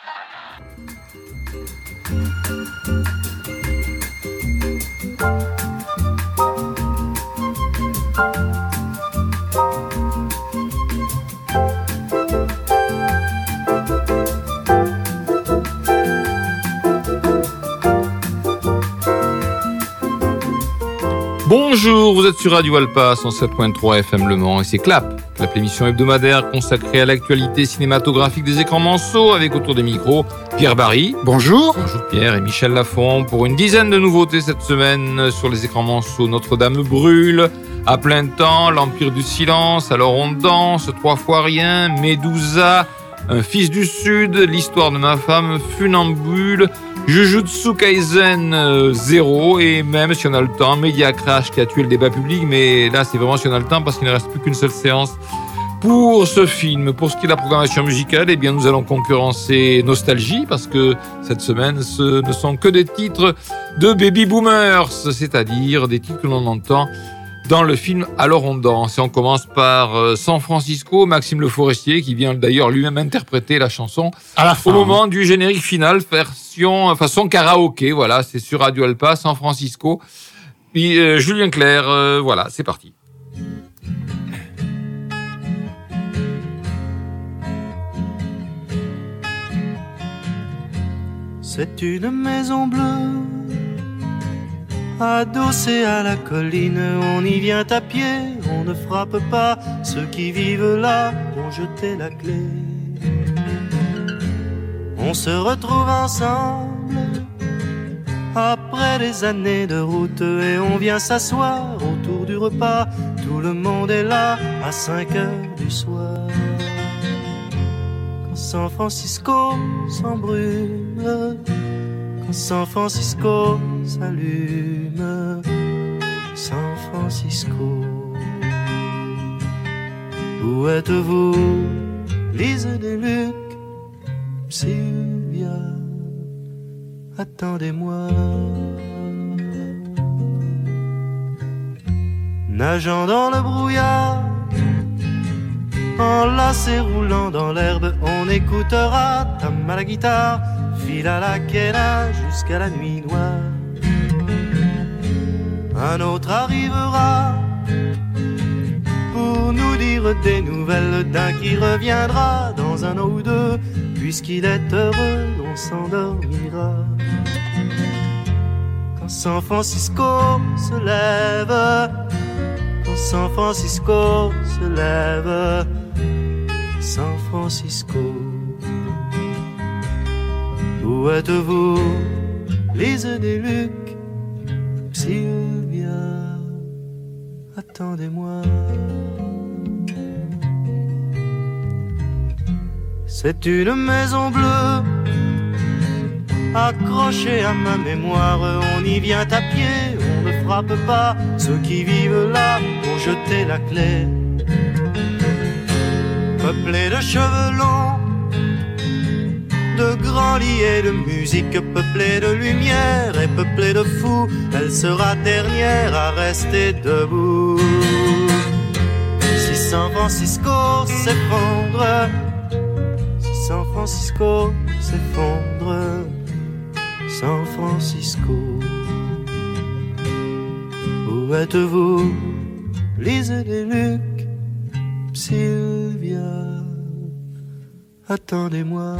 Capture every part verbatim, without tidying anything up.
Bonjour, vous êtes sur Radio Alpa, cent sept point trois F M Le Mans et c'est Clap, Clap, l'émission hebdomadaire consacrée à l'actualité cinématographique des écrans manceaux avec autour des micros Pierre Barry. Bonjour. Bonjour Pierre et Michel Lafont pour une dizaine de nouveautés cette semaine sur les écrans manceaux. Notre-Dame brûle, À plein temps, L'Empire du silence, Alors on danse, Trois fois rien, Medusa, Un fils du Sud, L'histoire de ma femme, Funambule, Jujutsu Kaisen euh, zéro et même si on a le temps, Media Crash qui a tué le débat public, mais là c'est vraiment si on a le temps parce qu'il ne reste plus qu'une seule séance pour ce film. Pour ce qui est de la programmation musicale, eh bien nous allons concurrencer Nostalgie parce que cette semaine ce ne sont que des titres de baby boomers, c'est-à-dire des titres que l'on entend dans le film Alors on danse. Et on commence par euh, San Francisco, Maxime Le Forestier, qui vient d'ailleurs lui-même interpréter la chanson à la fin, au moment du générique final, version façon karaoké. Voilà, c'est sur Radio Alpa, San Francisco. Puis euh, Julien Clerc, euh, voilà, c'est parti. C'est une maison bleue adossé à la colline, on y vient à pied, on ne frappe pas. Ceux qui vivent là ont jeté la clé. On se retrouve ensemble après des années de route et on vient s'asseoir autour du repas. Tout le monde est là à cinq heures du soir. Quand San Francisco s'embrume, quand San Francisco s'allume, San Francisco. Où êtes-vous, Lise Deluc, Sylvia, attendez-moi. Nageant dans le brouillard, enlacé roulant dans l'herbe, on écoutera Tam à la guitare, file à la quena jusqu'à la nuit noire. Un autre arrivera pour nous dire des nouvelles d'un qui reviendra dans un an ou deux. Puisqu'il est heureux, on s'endormira. Quand San Francisco se lève, quand San Francisco se lève, San Francisco. Où êtes-vous, Lise Deluc, Sylvia, attendez-moi. C'est une maison bleue accrochée à ma mémoire, on y vient à pied, on ne frappe pas. Ceux qui vivent là ont jeté la clé. Peuplée de cheveux longs, de grands lits et de musique, peuplée de lumière et peuplée de fous, elle sera dernière à rester debout. Si San Francisco s'effondre, si San Francisco s'effondre, San Francisco. Où êtes-vous, Lise Deluc, Sylvia, attendez-moi.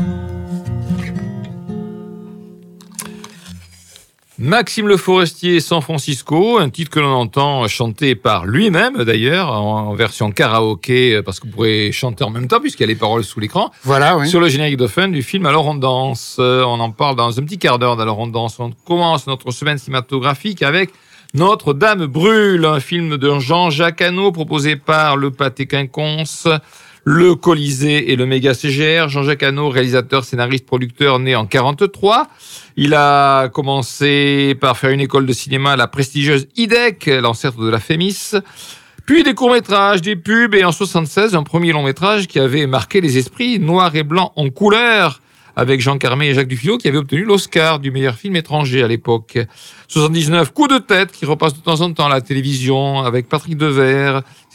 Maxime Le Forestier, San Francisco, un titre que l'on entend chanté par lui-même d'ailleurs, en version karaoké, parce que vous pourrez chanter en même temps puisqu'il y a les paroles sous l'écran. Voilà, oui. Sur le générique de fin du film Alors on danse. On en parle dans un petit quart d'heure d'Alors on danse. On commence notre semaine cinématographique avec Notre-Dame brûle, un film de Jean-Jacques Hano proposé par le Pâté Quinconce, le Colisée et le Méga C G R. Jean-Jacques Hano, réalisateur, scénariste, producteur, né en quarante-trois. Il a commencé par faire une école de cinéma à la prestigieuse I D E C, l'ancêtre de la Fémis. Puis des courts-métrages, des pubs et en soixante-seize, un premier long-métrage qui avait marqué les esprits, Noir et blanc en couleur, avec Jean Carmé et Jacques Dufilot, qui avait obtenu l'Oscar du meilleur film étranger à l'époque. soixante-dix-neuf, Coup de tête, qui repasse de temps en temps à la télévision, avec Patrick Devers.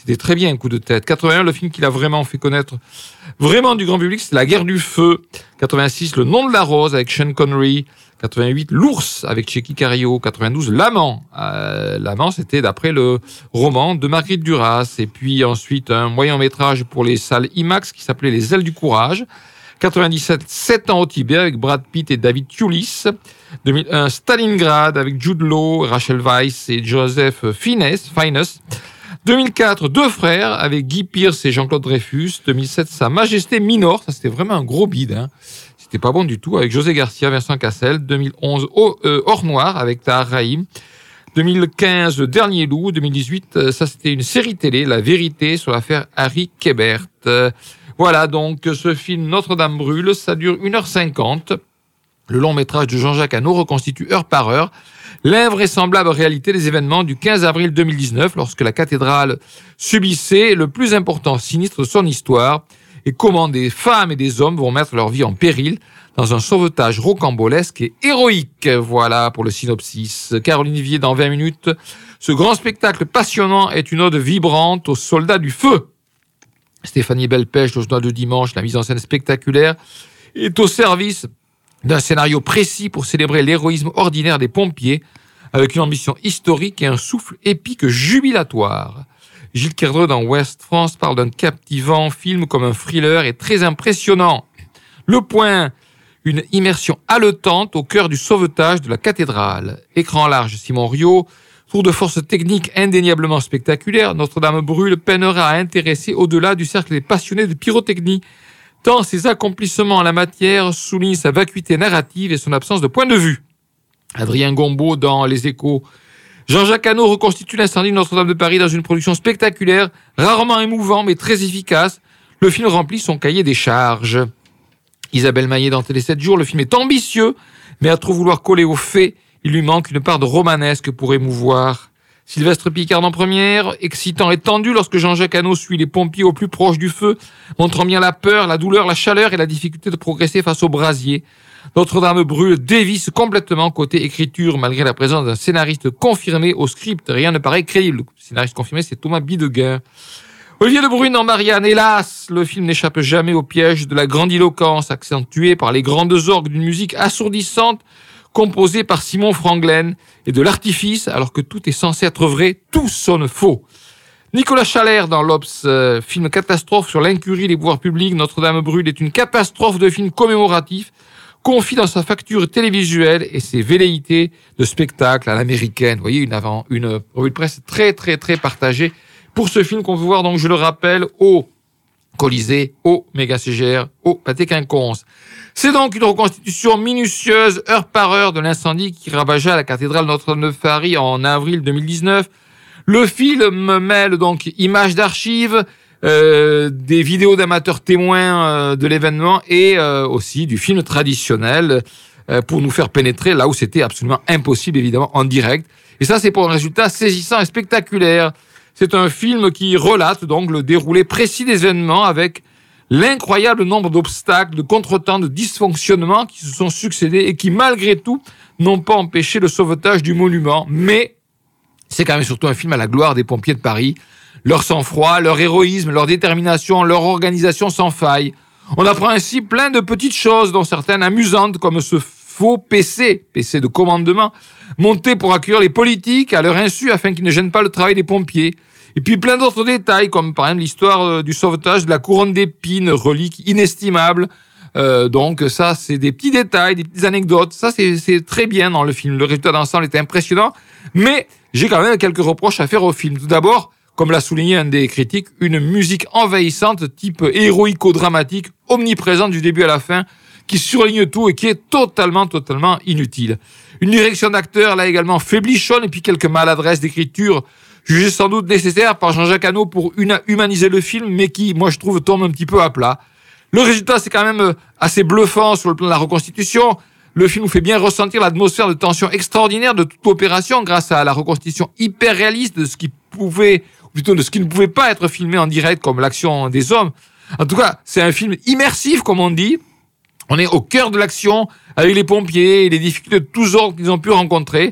C'était très bien, un coup de tête. quatre-vingt-un, le film qui l'a vraiment fait connaître vraiment du grand public, c'est La Guerre du Feu. quatre-vingt-six, Le Nom de la Rose avec Sean Connery. quatre-vingt-huit, L'Ours avec Cheikhy Cario. quatre-vingt-douze, L'Amant. Euh, L'Amant, c'était d'après le roman de Marguerite Duras. Et puis ensuite, un moyen métrage pour les salles IMAX qui s'appelait Les Ailes du Courage. quatre-vingt-dix-sept, sept ans au Tibet avec Brad Pitt et David Thewlis. deux mille un, Stalingrad avec Jude Law, Rachel Weisz et Joseph Fiennes. Fiennes. deux mille quatre, Deux frères avec Guy Pearce et Jean-Claude Dreyfus. deux mille sept, Sa Majesté Minor. Ça, c'était vraiment un gros bide, hein. C'était pas bon du tout avec José Garcia, Vincent Cassel. deux mille onze, Or, euh, Or Noir avec Tahar Rahim. deux mille quinze, Le Dernier Loup. deux mille dix-huit, ça c'était une série télé, La Vérité sur l'affaire Harry Quebert. Voilà donc ce film Notre-Dame brûle, ça dure une heure cinquante. Le long métrage de Jean-Jacques Hano reconstitue heure par heure l'invraisemblable réalité des événements du quinze avril deux mille dix-neuf lorsque la cathédrale subissait le plus important sinistre de son histoire et comment des femmes et des hommes vont mettre leur vie en péril dans un sauvetage rocambolesque et héroïque. Voilà pour le synopsis. Caroline Vier dans vingt minutes. Ce grand spectacle passionnant est une ode vibrante aux soldats du feu. Stéphanie Belpech, Le Journal de dimanche, la mise en scène spectaculaire, est au service d'un scénario précis pour célébrer l'héroïsme ordinaire des pompiers, avec une ambition historique et un souffle épique jubilatoire. Gilles Kerdre dans Ouest France parle d'un captivant film comme un thriller et très impressionnant. Le Point, une immersion haletante au cœur du sauvetage de la cathédrale. Écran large, Simon Riot. Tour de force technique indéniablement spectaculaire, Notre-Dame brûle peinera à intéresser au-delà du cercle des passionnés de pyrotechnie, tant ses accomplissements en la matière soulignent sa vacuité narrative et son absence de point de vue. Adrien Gombaud dans Les Échos. Jean-Jacques Hano reconstitue l'incendie de Notre-Dame de Paris dans une production spectaculaire, rarement émouvant mais très efficace. Le film remplit son cahier des charges. Isabelle Maillet dans Télé sept jours. Le film est ambitieux, mais à trop vouloir coller aux faits, il lui manque une part de romanesque pour émouvoir. Sylvestre Picard en première, excitant et tendu lorsque Jean-Jacques Hano suit les pompiers au plus proche du feu, montrant bien la peur, la douleur, la chaleur et la difficulté de progresser face au brasier. Notre-Dame brûle dévisse complètement côté écriture, malgré la présence d'un scénariste confirmé au script. Rien ne paraît crédible. Le scénariste confirmé, c'est Thomas Bidegain. Olivier de Bruyne en Marianne. Hélas, le film n'échappe jamais au piège de la grandiloquence, accentuée par les grandes orgues d'une musique assourdissante, composé par Simon Franglen, et de l'artifice, alors que tout est censé être vrai, tout sonne faux. Nicolas Chalère dans l'Obs, euh, film catastrophe sur l'incurie des pouvoirs publics, Notre-Dame brûle est une catastrophe de film commémoratif, confie dans sa facture télévisuelle et ses velléités de spectacle à l'américaine. Vous voyez, une, avant, une revue de presse très très très partagée pour ce film qu'on veut voir, donc je le rappelle, au Colisée, au Méga C G R, au Pâté Quinconce. C'est donc une reconstitution minutieuse, heure par heure, de l'incendie qui ravagea la cathédrale Notre-Dame de Paris en avril deux mille dix-neuf. Le film mêle donc images d'archives, euh, des vidéos d'amateurs témoins euh, de l'événement et euh, aussi du film traditionnel euh, pour nous faire pénétrer là où c'était absolument impossible, évidemment, en direct. Et ça, c'est pour un résultat saisissant et spectaculaire. C'est un film qui relate donc le déroulé précis des événements avec l'incroyable nombre d'obstacles, de contretemps, de dysfonctionnements qui se sont succédés et qui, malgré tout, n'ont pas empêché le sauvetage du monument. Mais c'est quand même surtout un film à la gloire des pompiers de Paris. Leur sang-froid, leur héroïsme, leur détermination, leur organisation sans faille. On apprend ainsi plein de petites choses, dont certaines amusantes, comme ce faux P C, P C de commandement, monté pour accueillir les politiques à leur insu afin qu'ils ne gênent pas le travail des pompiers. Et puis plein d'autres détails, comme par exemple l'histoire du sauvetage de la couronne d'épines, relique inestimable. Euh, donc ça, c'est des petits détails, des petites anecdotes. Ça, c'est, c'est très bien dans le film. Le résultat d'ensemble est impressionnant, mais j'ai quand même quelques reproches à faire au film. Tout d'abord, comme l'a souligné un des critiques, une musique envahissante, type héroïco-dramatique, omniprésente du début à la fin, qui surligne tout et qui est totalement, totalement inutile. Une direction d'acteur, là également, faiblichonne, et puis quelques maladresses d'écriture, jugées sans doute nécessaires par Jean-Jacques Hano pour humaniser le film, mais qui, moi, je trouve, tombe un petit peu à plat. Le résultat, c'est quand même assez bluffant sur le plan de la reconstitution. Le film nous fait bien ressentir l'atmosphère de tension extraordinaire de toute opération grâce à la reconstitution hyper réaliste de ce qui pouvait, ou plutôt de ce qui ne pouvait pas être filmé en direct comme l'action des hommes. En tout cas, c'est un film immersif, comme on dit. On est au cœur de l'action avec les pompiers et les difficultés de tous ordres qu'ils ont pu rencontrer.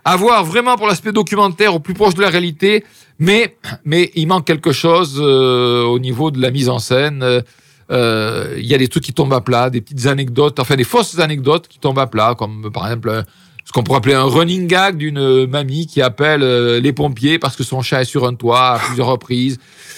À voir vraiment pour l'aspect documentaire au plus proche de la réalité, mais mais il manque quelque chose euh, au niveau de la mise en scène. Euh, euh, il y a des trucs qui tombent à plat, des petites anecdotes, enfin des fausses anecdotes qui tombent à plat, comme par exemple ce qu'on pourrait appeler un running gag d'une mamie qui appelle euh, les pompiers parce que son chat est sur un toit à plusieurs reprises.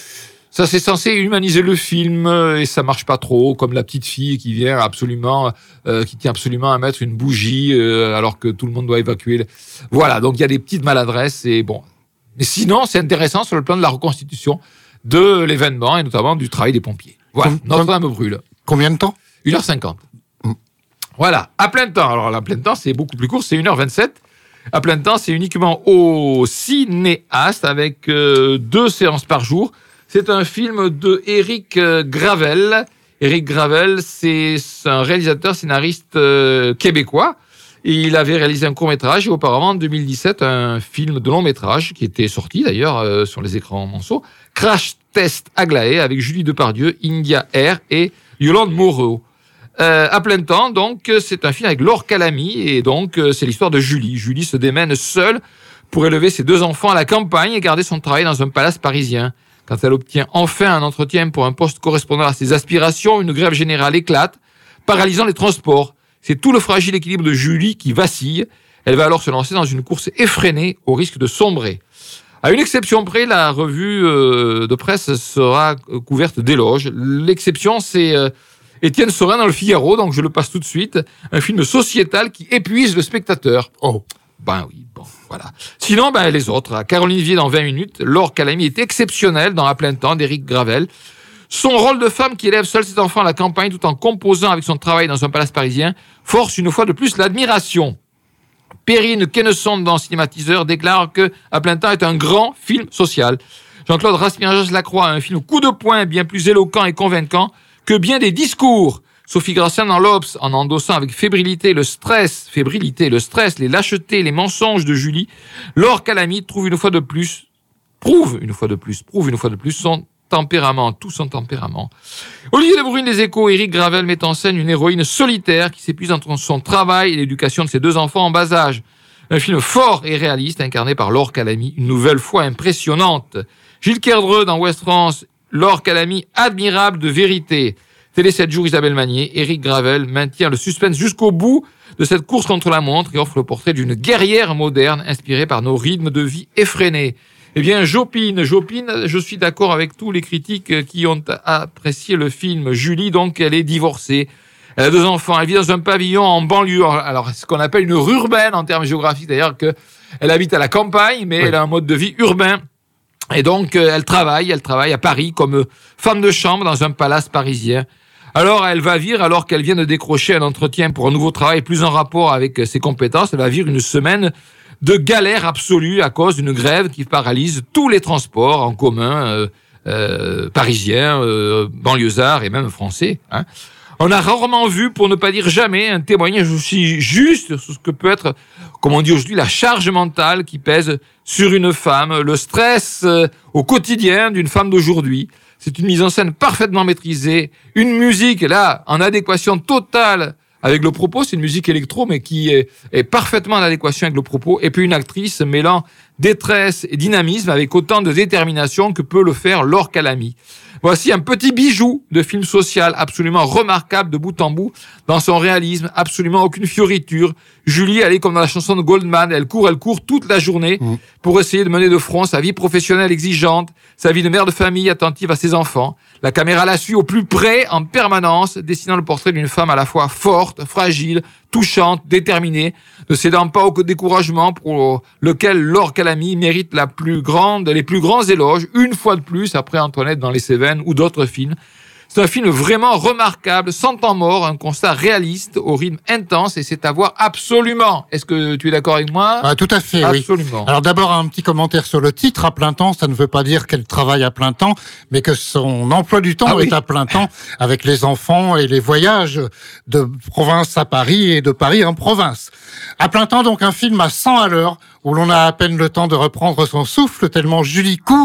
Ça, c'est censé humaniser le film et ça marche pas trop, comme la petite fille qui vient absolument, euh, qui tient absolument à mettre une bougie euh, alors que tout le monde doit évacuer. Le... Voilà, donc il y a des petites maladresses et bon. Mais sinon, c'est intéressant sur le plan de la reconstitution de l'événement et notamment du travail des pompiers. Voilà, Com- Notre-Dame brûle. Combien de temps ? une heure cinquante. Mmh. Voilà, à plein temps. Alors, à plein temps, c'est beaucoup plus court, c'est une heure vingt-sept. À plein temps, c'est uniquement au cinéaste avec euh, deux séances par jour. C'est un film de Éric Gravel. Éric Gravel, c'est un réalisateur scénariste euh, québécois. Et il avait réalisé un court-métrage et auparavant, en deux mille dix-sept, un film de long-métrage qui était sorti d'ailleurs euh, sur les écrans monceaux, Crash Test Aglaé, avec Julie Depardieu, India Air et Yolande Moreau. Euh, à plein temps, donc, c'est un film avec Laure Calamy et donc euh, c'est l'histoire de Julie. Julie se démène seule pour élever ses deux enfants à la campagne et garder son travail dans un palace parisien. Quand elle obtient enfin un entretien pour un poste correspondant à ses aspirations, une grève générale éclate, paralysant les transports. C'est tout le fragile équilibre de Julie qui vacille. Elle va alors se lancer dans une course effrénée au risque de sombrer. À une exception près, la revue euh, de presse sera couverte d'éloges. L'exception, c'est euh, Étienne Sorin dans le Figaro, donc je le passe tout de suite. Un film sociétal qui épuise le spectateur. Oh, ben oui, bon, voilà. Sinon, ben les autres. Caroline Vier dans vingt minutes. Laure Calamy est exceptionnelle dans À plein temps d'Éric Gravel. Son rôle de femme qui élève seule ses enfants à la campagne tout en composant avec son travail dans un palace parisien force une fois de plus l'admiration. Perrine Kenneson dans Cinématiseur déclare que À plein temps est un grand film social. Jean-Claude Raspail-Lacroix a un film coup de poing bien plus éloquent et convaincant que bien des discours. Sophie Grassin dans l'Obs, en endossant avec fébrilité le stress, fébrilité, le stress, les lâchetés, les mensonges de Julie, Laure Calamy trouve une fois de plus, prouve une fois de plus, prouve une fois de plus son tempérament, tout son tempérament. Olivier Lebrun des Échos, Éric Gravel met en scène une héroïne solitaire qui s'épuise entre son travail et l'éducation de ses deux enfants en bas âge. Un film fort et réaliste, incarné par Laure Calamy, une nouvelle fois impressionnante. Gilles Kerdreux dans Ouest France, Laure Calamy, admirable de vérité. Télé sept jours, Isabelle Magnier, Éric Gravel maintient le suspense jusqu'au bout de cette course contre la montre et offre le portrait d'une guerrière moderne inspirée par nos rythmes de vie effrénés. Eh bien, j'opine, j'opine, je suis d'accord avec tous les critiques qui ont apprécié le film. Julie, donc, elle est divorcée. Elle a deux enfants. Elle vit dans un pavillon en banlieue. Alors, ce qu'on appelle une rue urbaine en termes géographiques. D'ailleurs, que elle habite à la campagne, mais oui. Elle a un mode de vie urbain. Et donc, elle travaille, elle travaille à Paris comme femme de chambre dans un palace parisien. Alors, elle va vivre, alors qu'elle vient de décrocher un entretien pour un nouveau travail plus en rapport avec ses compétences, elle va vivre une semaine de galère absolue à cause d'une grève qui paralyse tous les transports en commun euh, euh, parisiens, euh, banlieusards et même français. Hein. On a rarement vu, pour ne pas dire jamais, un témoignage aussi juste sur ce que peut être, comme on dit aujourd'hui, la charge mentale qui pèse sur une femme, le stress euh, au quotidien d'une femme d'aujourd'hui. C'est une mise en scène parfaitement maîtrisée, une musique, là, en adéquation totale avec le propos, c'est une musique électro, mais qui est, est parfaitement en adéquation avec le propos, et puis une actrice mêlant détresse et dynamisme avec autant de détermination que peut le faire Laure Calamy. Voici un petit bijou de film social absolument remarquable de bout en bout dans son réalisme, absolument aucune fioriture. Julie, elle est comme dans la chanson de Goldman, elle court, elle court toute la journée mmh. pour essayer de mener de front sa vie professionnelle exigeante, sa vie de mère de famille attentive à ses enfants. La caméra la suit au plus près, en permanence, dessinant le portrait d'une femme à la fois forte, fragile, touchante, déterminée, ne cédant pas au découragement pour lequel Laure Calamy mérite la plus grande, les plus grands éloges, une fois de plus, après Antoinette dans Les Cévennes ou d'autres films. C'est un film vraiment remarquable, sans temps mort, un constat réaliste, au rythme intense, et c'est à voir absolument. Est-ce que tu es d'accord avec moi ? Ah, tout à fait, absolument. Oui. Alors d'abord, un petit commentaire sur le titre. À plein temps, ça ne veut pas dire qu'elle travaille à plein temps, mais que son emploi du temps ah, est oui. à plein temps, avec les enfants et les voyages de province à Paris et de Paris en province. À plein temps, donc un film à cent à l'heure, où l'on a à peine le temps de reprendre son souffle, tellement Julie court,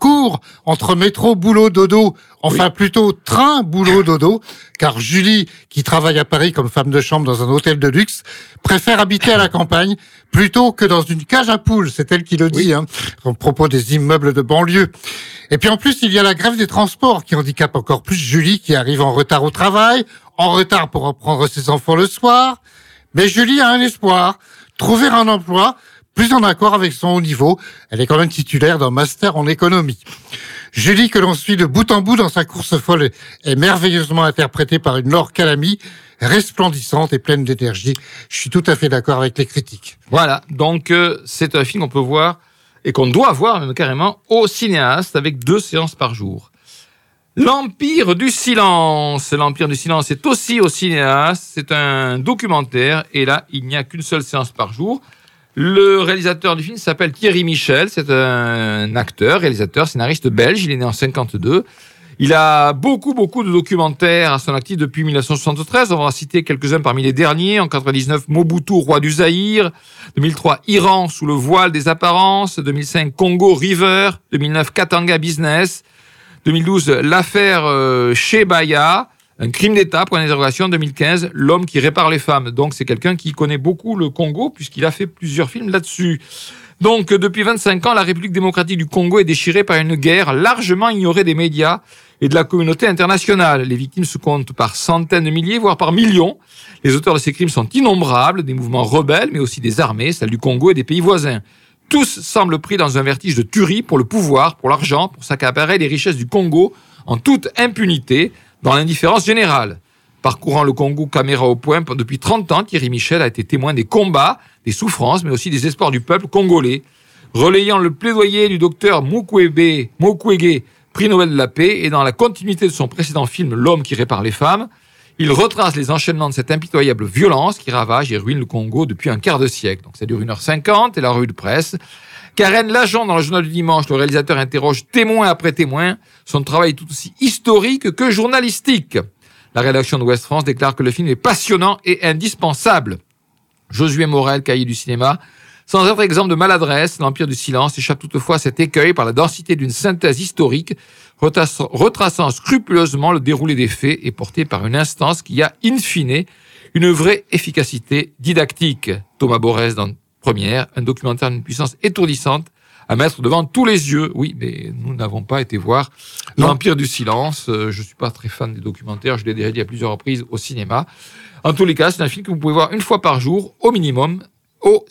court entre métro, boulot, dodo, enfin oui. plutôt train, boulot, dodo, car Julie, qui travaille à Paris comme femme de chambre dans un hôtel de luxe, préfère habiter à la campagne plutôt que dans une cage à poules, c'est elle qui le dit, oui. hein, à propos des immeubles de banlieue. Et puis en plus, il y a la grève des transports qui handicape encore plus Julie, qui arrive en retard au travail, en retard pour reprendre ses enfants le soir. Mais Julie a un espoir, trouver un emploi plus en accord avec son haut niveau. Elle est quand même titulaire d'un master en économie. Julie, que l'on suit de bout en bout dans sa course folle, est merveilleusement interprétée par une Laure Calamy, resplendissante et pleine d'énergie. Je suis tout à fait d'accord avec les critiques. Voilà, donc euh, c'est un film qu'on peut voir et qu'on doit voir même carrément au cinéaste avec deux séances par jour. L'Empire du Silence. L'Empire du Silence est aussi au cinéaste. C'est un documentaire et là, il n'y a qu'une seule séance par jour. Le réalisateur du film s'appelle Thierry Michel. C'est un acteur, réalisateur, scénariste belge. Il est né en cinquante-deux. Il a beaucoup, beaucoup de documentaires à son actif depuis dix-neuf cent soixante-treize. On va en citer quelques-uns parmi les derniers. En quatre-vingt-dix-neuf, Mobutu, roi du Zaïre. deux mille trois, Iran sous le voile des apparences. deux mille cinq, Congo River. deux mille neuf, Katanga Business. deux mille douze, l'affaire euh, Chebaya. Un crime d'État, point d'interrogation. deux mille quinze, l'homme qui répare les femmes. Donc c'est quelqu'un qui connaît beaucoup le Congo puisqu'il a fait plusieurs films là-dessus. Donc depuis vingt-cinq ans, la République démocratique du Congo est déchirée par une guerre largement ignorée des médias et de la communauté internationale. Les victimes se comptent par centaines de milliers, voire par millions. Les auteurs de ces crimes sont innombrables, des mouvements rebelles, mais aussi des armées, celles du Congo et des pays voisins. Tous semblent pris dans un vertige de tuerie pour le pouvoir, pour l'argent, pour s'accaparer les richesses du Congo en toute impunité, dans l'indifférence générale. Parcourant le Congo caméra au point, depuis trente ans, Thierry Michel a été témoin des combats, des souffrances, mais aussi des espoirs du peuple congolais. Relayant le plaidoyer du docteur Mukwege, Mukwege, prix Nobel de la paix, et dans la continuité de son précédent film « L'homme qui répare les femmes », il retrace les enchaînements de cette impitoyable violence qui ravage et ruine le Congo depuis un quart de siècle. Donc ça dure une heure cinquante et la revue de presse. Karen Lajon, dans le journal du dimanche, le réalisateur interroge témoin après témoin. Son travail est tout aussi historique que journalistique. La rédaction de Ouest France déclare que le film est passionnant et indispensable. Josué Morel, cahier du cinéma. Sans être exemple de maladresse, l'Empire du Silence échappe toutefois à cet écueil par la densité d'une synthèse historique, retraçant, retraçant scrupuleusement le déroulé des faits et porté par une instance qui a, in fine, une vraie efficacité didactique. Thomas Borès dans Première, un documentaire d'une puissance étourdissante à mettre devant tous les yeux. Oui, mais nous n'avons pas été voir non. L'Empire du Silence. Euh, je suis pas très fan des documentaires, je l'ai déjà dit à plusieurs reprises au cinéma. En tous les cas, c'est un film que vous pouvez voir une fois par jour, au minimum, au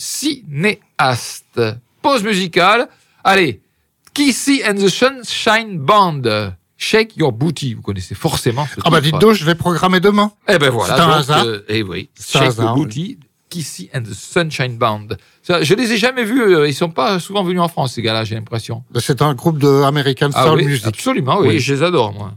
cinéaste. Pause musicale. Allez, Kissy and the Sunshine Band. Shake Your Booty. Vous connaissez forcément ce Ah bah dites donc, je vais programmer demain. Eh ben voilà. C'est un donc, hasard. Euh, eh oui, C'est Shake hasard, Your Booty. Oui. Kissy and the Sunshine Band. Ça, je les ai jamais vus. Ils sont pas souvent venus en France, ces gars-là, j'ai l'impression. C'est un groupe de American ah, Soul oui, Music. Absolument, oui. oui. Je les adore, moi.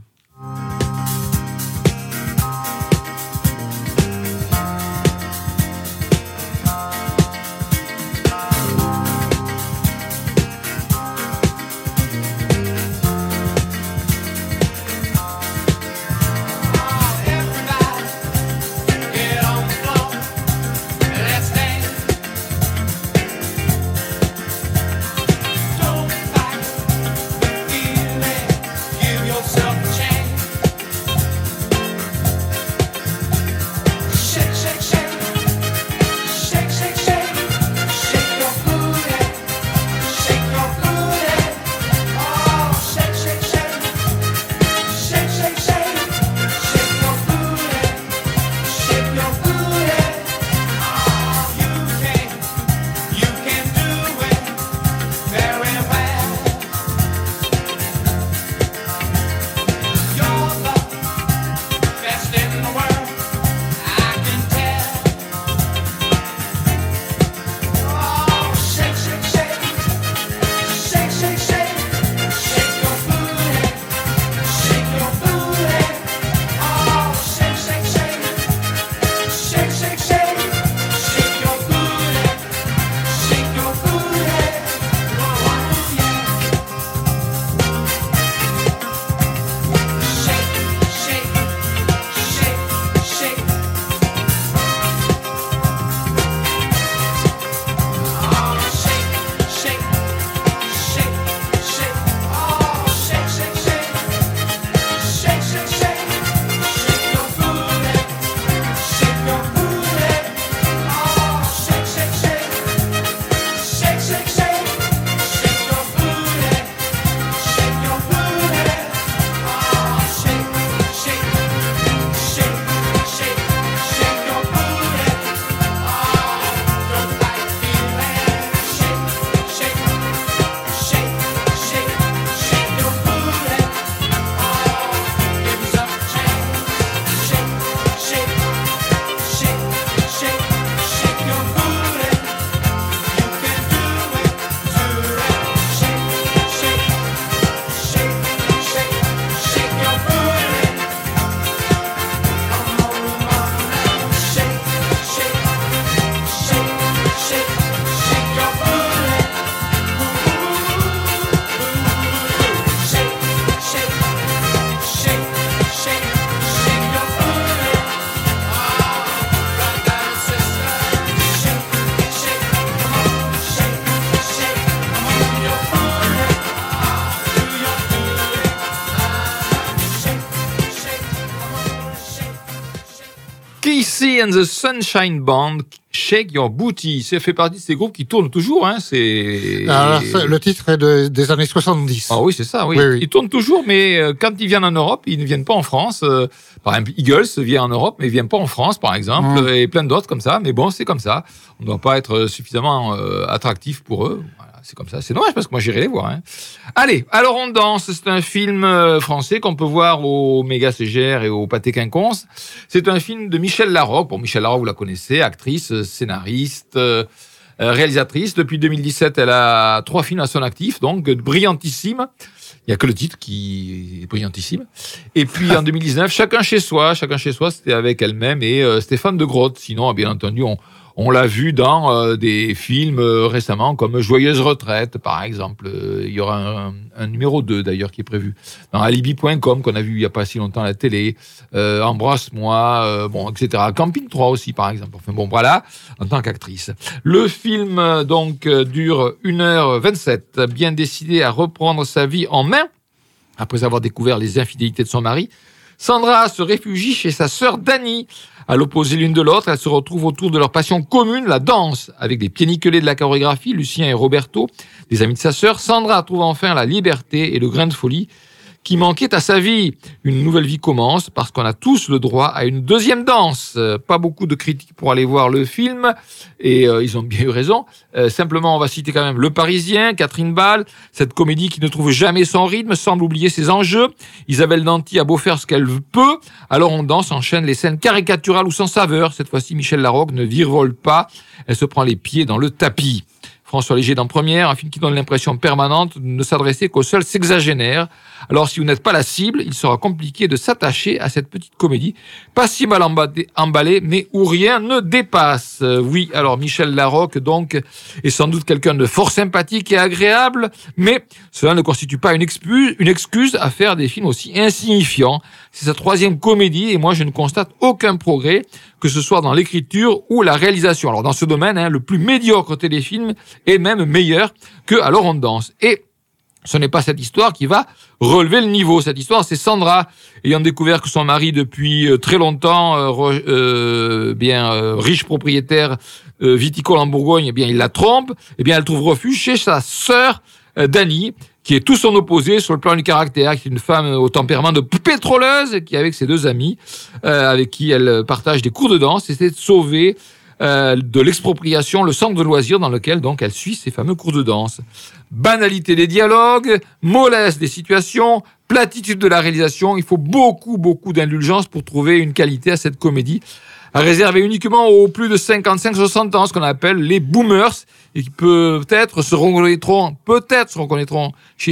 Nancy and the Sunshine Band, Shake Your Booty. Ça fait partie de ces groupes qui tournent toujours. Hein. C'est... Alors, ça, le titre est de, des années soixante-dix. Ah oui, c'est ça, oui. oui, oui. Ils tournent toujours, mais euh, quand ils viennent en Europe, ils ne viennent pas en France. Euh, par exemple, Eagles vient en Europe, mais ils ne viennent pas en France, par exemple, mmh. et plein d'autres comme ça. Mais bon, c'est comme ça. On ne doit pas être suffisamment euh, attractif pour eux. Voilà, c'est comme ça. C'est dommage parce que moi, j'irai les voir. Hein. Allez, alors on danse. C'est un film euh, français qu'on peut voir au Méga C G R et au Pâté Quinconce. C'est un film de Michèle Larocque. Bon, Michèle Larocque, vous la connaissez, actrice, scénariste, euh, réalisatrice. Depuis deux mille dix-sept, elle a trois films à son actif, donc brillantissime. Il n'y a que le titre qui est brillantissime. Et puis en deux mille dix-neuf, Chacun chez soi. Chacun chez soi, c'était avec elle-même et euh, Stéphane de Grotte. Sinon, bien entendu, on, on l'a vu dans euh, des films euh, récemment, comme Joyeuse retraite, par exemple. Euh, il y aura un, un numéro deux, d'ailleurs, qui est prévu. Dans Alibi point com, qu'on a vu il n'y a pas si longtemps à la télé. Euh, Embrasse-moi, euh, bon, et cetera. Camping trois aussi, par exemple. Enfin bon, voilà, en tant qu'actrice. Le film, donc, dure une heure vingt-sept. Bien décidée à reprendre sa vie en main, après avoir découvert les infidélités de son mari, Sandra se réfugie chez sa sœur Dani. À l'opposé l'une de l'autre, elles se retrouvent autour de leur passion commune, la danse. Avec des pieds nickelés de la chorégraphie, Lucien et Roberto, des amis de sa sœur, Sandra trouve enfin la liberté et le grain de folie qui manquait à sa vie. Une nouvelle vie commence parce qu'on a tous le droit à une deuxième danse. Euh, pas beaucoup de critiques pour aller voir le film, et euh, ils ont bien eu raison. Euh, simplement, on va citer quand même Le Parisien, Catherine Ball, cette comédie qui ne trouve jamais son rythme, semble oublier ses enjeux. Isabelle Nanty a beau faire ce qu'elle peut, alors on danse, enchaîne les scènes caricaturales ou sans saveur. Cette fois-ci, Michèle Larocque ne virevole pas, elle se prend les pieds dans le tapis. François Léger dans Première, un film qui donne l'impression permanente de ne s'adresser qu'aux seuls sexagénaires. Alors si vous n'êtes pas la cible, il sera compliqué de s'attacher à cette petite comédie, pas si mal emballée, mais où rien ne dépasse. Euh, oui, alors Michèle Larocque, donc, est sans doute quelqu'un de fort sympathique et agréable, mais cela ne constitue pas une excuse, une excuse à faire des films aussi insignifiants. C'est sa troisième comédie et moi je ne constate aucun progrès, que ce soit dans l'écriture ou la réalisation. Alors dans ce domaine, hein, le plus médiocre téléfilm est même meilleur que Alors on danse. Et ce n'est pas cette histoire qui va relever le niveau. Cette histoire, c'est Sandra, ayant découvert que son mari, depuis très longtemps, euh, re, euh, bien euh, riche propriétaire euh, viticole en Bourgogne, eh bien il la trompe. Eh bien, elle trouve refuge chez sa sœur euh, Dani, qui est tout son opposé sur le plan du caractère, qui est une femme au tempérament de pétroleuse, qui avec ses deux amis, euh, avec qui elle partage des cours de danse, essaie de sauver Euh, de l'expropriation, le centre de loisirs dans lequel donc elle suit ses fameux cours de danse. Banalité des dialogues, mollesse des situations, platitude de la réalisation. Il faut beaucoup, beaucoup d'indulgence pour trouver une qualité à cette comédie, réservée uniquement aux plus de cinquante-cinq soixante ans, ce qu'on appelle les boomers, et qui peut-être se reconnaîtront, peut-être se reconnaîtront chez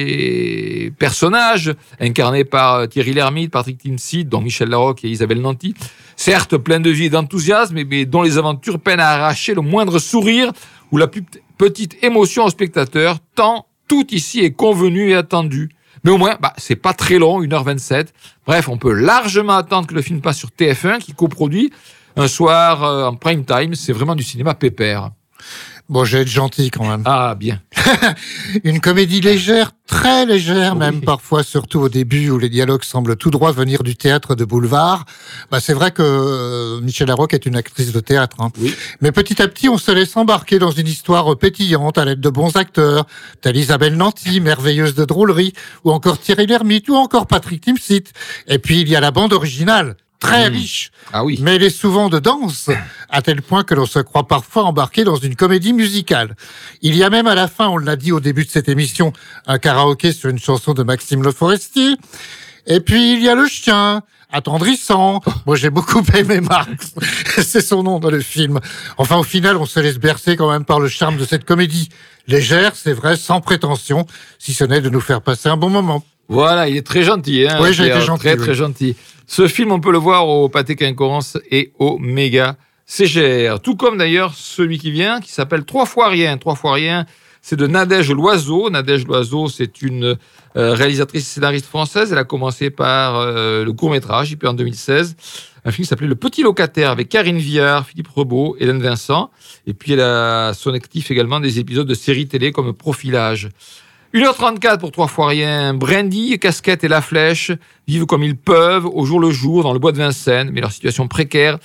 ces personnages incarnés par Thierry Lhermitte, Patrick Timsit, dont Michèle Larocque et Isabelle Nanty, certes plein de vie et d'enthousiasme, mais dont les aventures peinent à arracher le moindre sourire ou la plus petite émotion au spectateur, tant tout ici est convenu et attendu. Mais au moins, bah, c'est pas très long, une heure vingt-sept. Bref, on peut largement attendre que le film passe sur T F un, qui coproduit un soir euh, en prime time. C'est vraiment du cinéma pépère. Bon, je vais être gentil quand même. Ah, bien. Une comédie légère, très légère, oui. Même parfois, surtout au début, où les dialogues semblent tout droit venir du théâtre de boulevard. Bah, c'est vrai que euh, Michèle Larocque est une actrice de théâtre. Hein. Oui. Mais petit à petit, on se laisse embarquer dans une histoire pétillante à l'aide de bons acteurs, telle Isabelle Nanty, merveilleuse de drôlerie, ou encore Thierry Lhermitte, ou encore Patrick Timsit. Et puis, il y a la bande originale, très mmh. riche, ah oui. mais elle est souvent de danse, à tel point que l'on se croit parfois embarqué dans une comédie musicale. Il y a même à la fin, on l'a dit au début de cette émission, un karaoké sur une chanson de Maxime Le Forestier. Et puis il y a le chien, attendrissant. Moi j'ai beaucoup aimé Max, c'est son nom dans le film. Enfin au final, on se laisse bercer quand même par le charme de cette comédie. Légère, c'est vrai, sans prétention, si ce n'est de nous faire passer un bon moment. Voilà, il est très gentil. Hein, oui, j'ai été gentil. Très, oui. très gentil. Ce film, on peut le voir au Pâté Quinconce et au Méga C G R. Tout comme d'ailleurs celui qui vient, qui s'appelle Trois fois rien. Trois fois rien, c'est de Nadège Loiseau. Nadège Loiseau, c'est une euh, réalisatrice scénariste française. Elle a commencé par euh, le court-métrage, en deux mille seize. Un film qui s'appelait Le Petit Locataire, avec Karine Viard, Philippe Rebaud, Hélène Vincent. Et puis elle a à son actif également des épisodes de séries télé comme Profilage. une heure trente-quatre pour Trois fois rien. Brandy, Casquette et La Flèche vivent comme ils peuvent, au jour le jour, dans le bois de Vincennes, mais leur situation précaire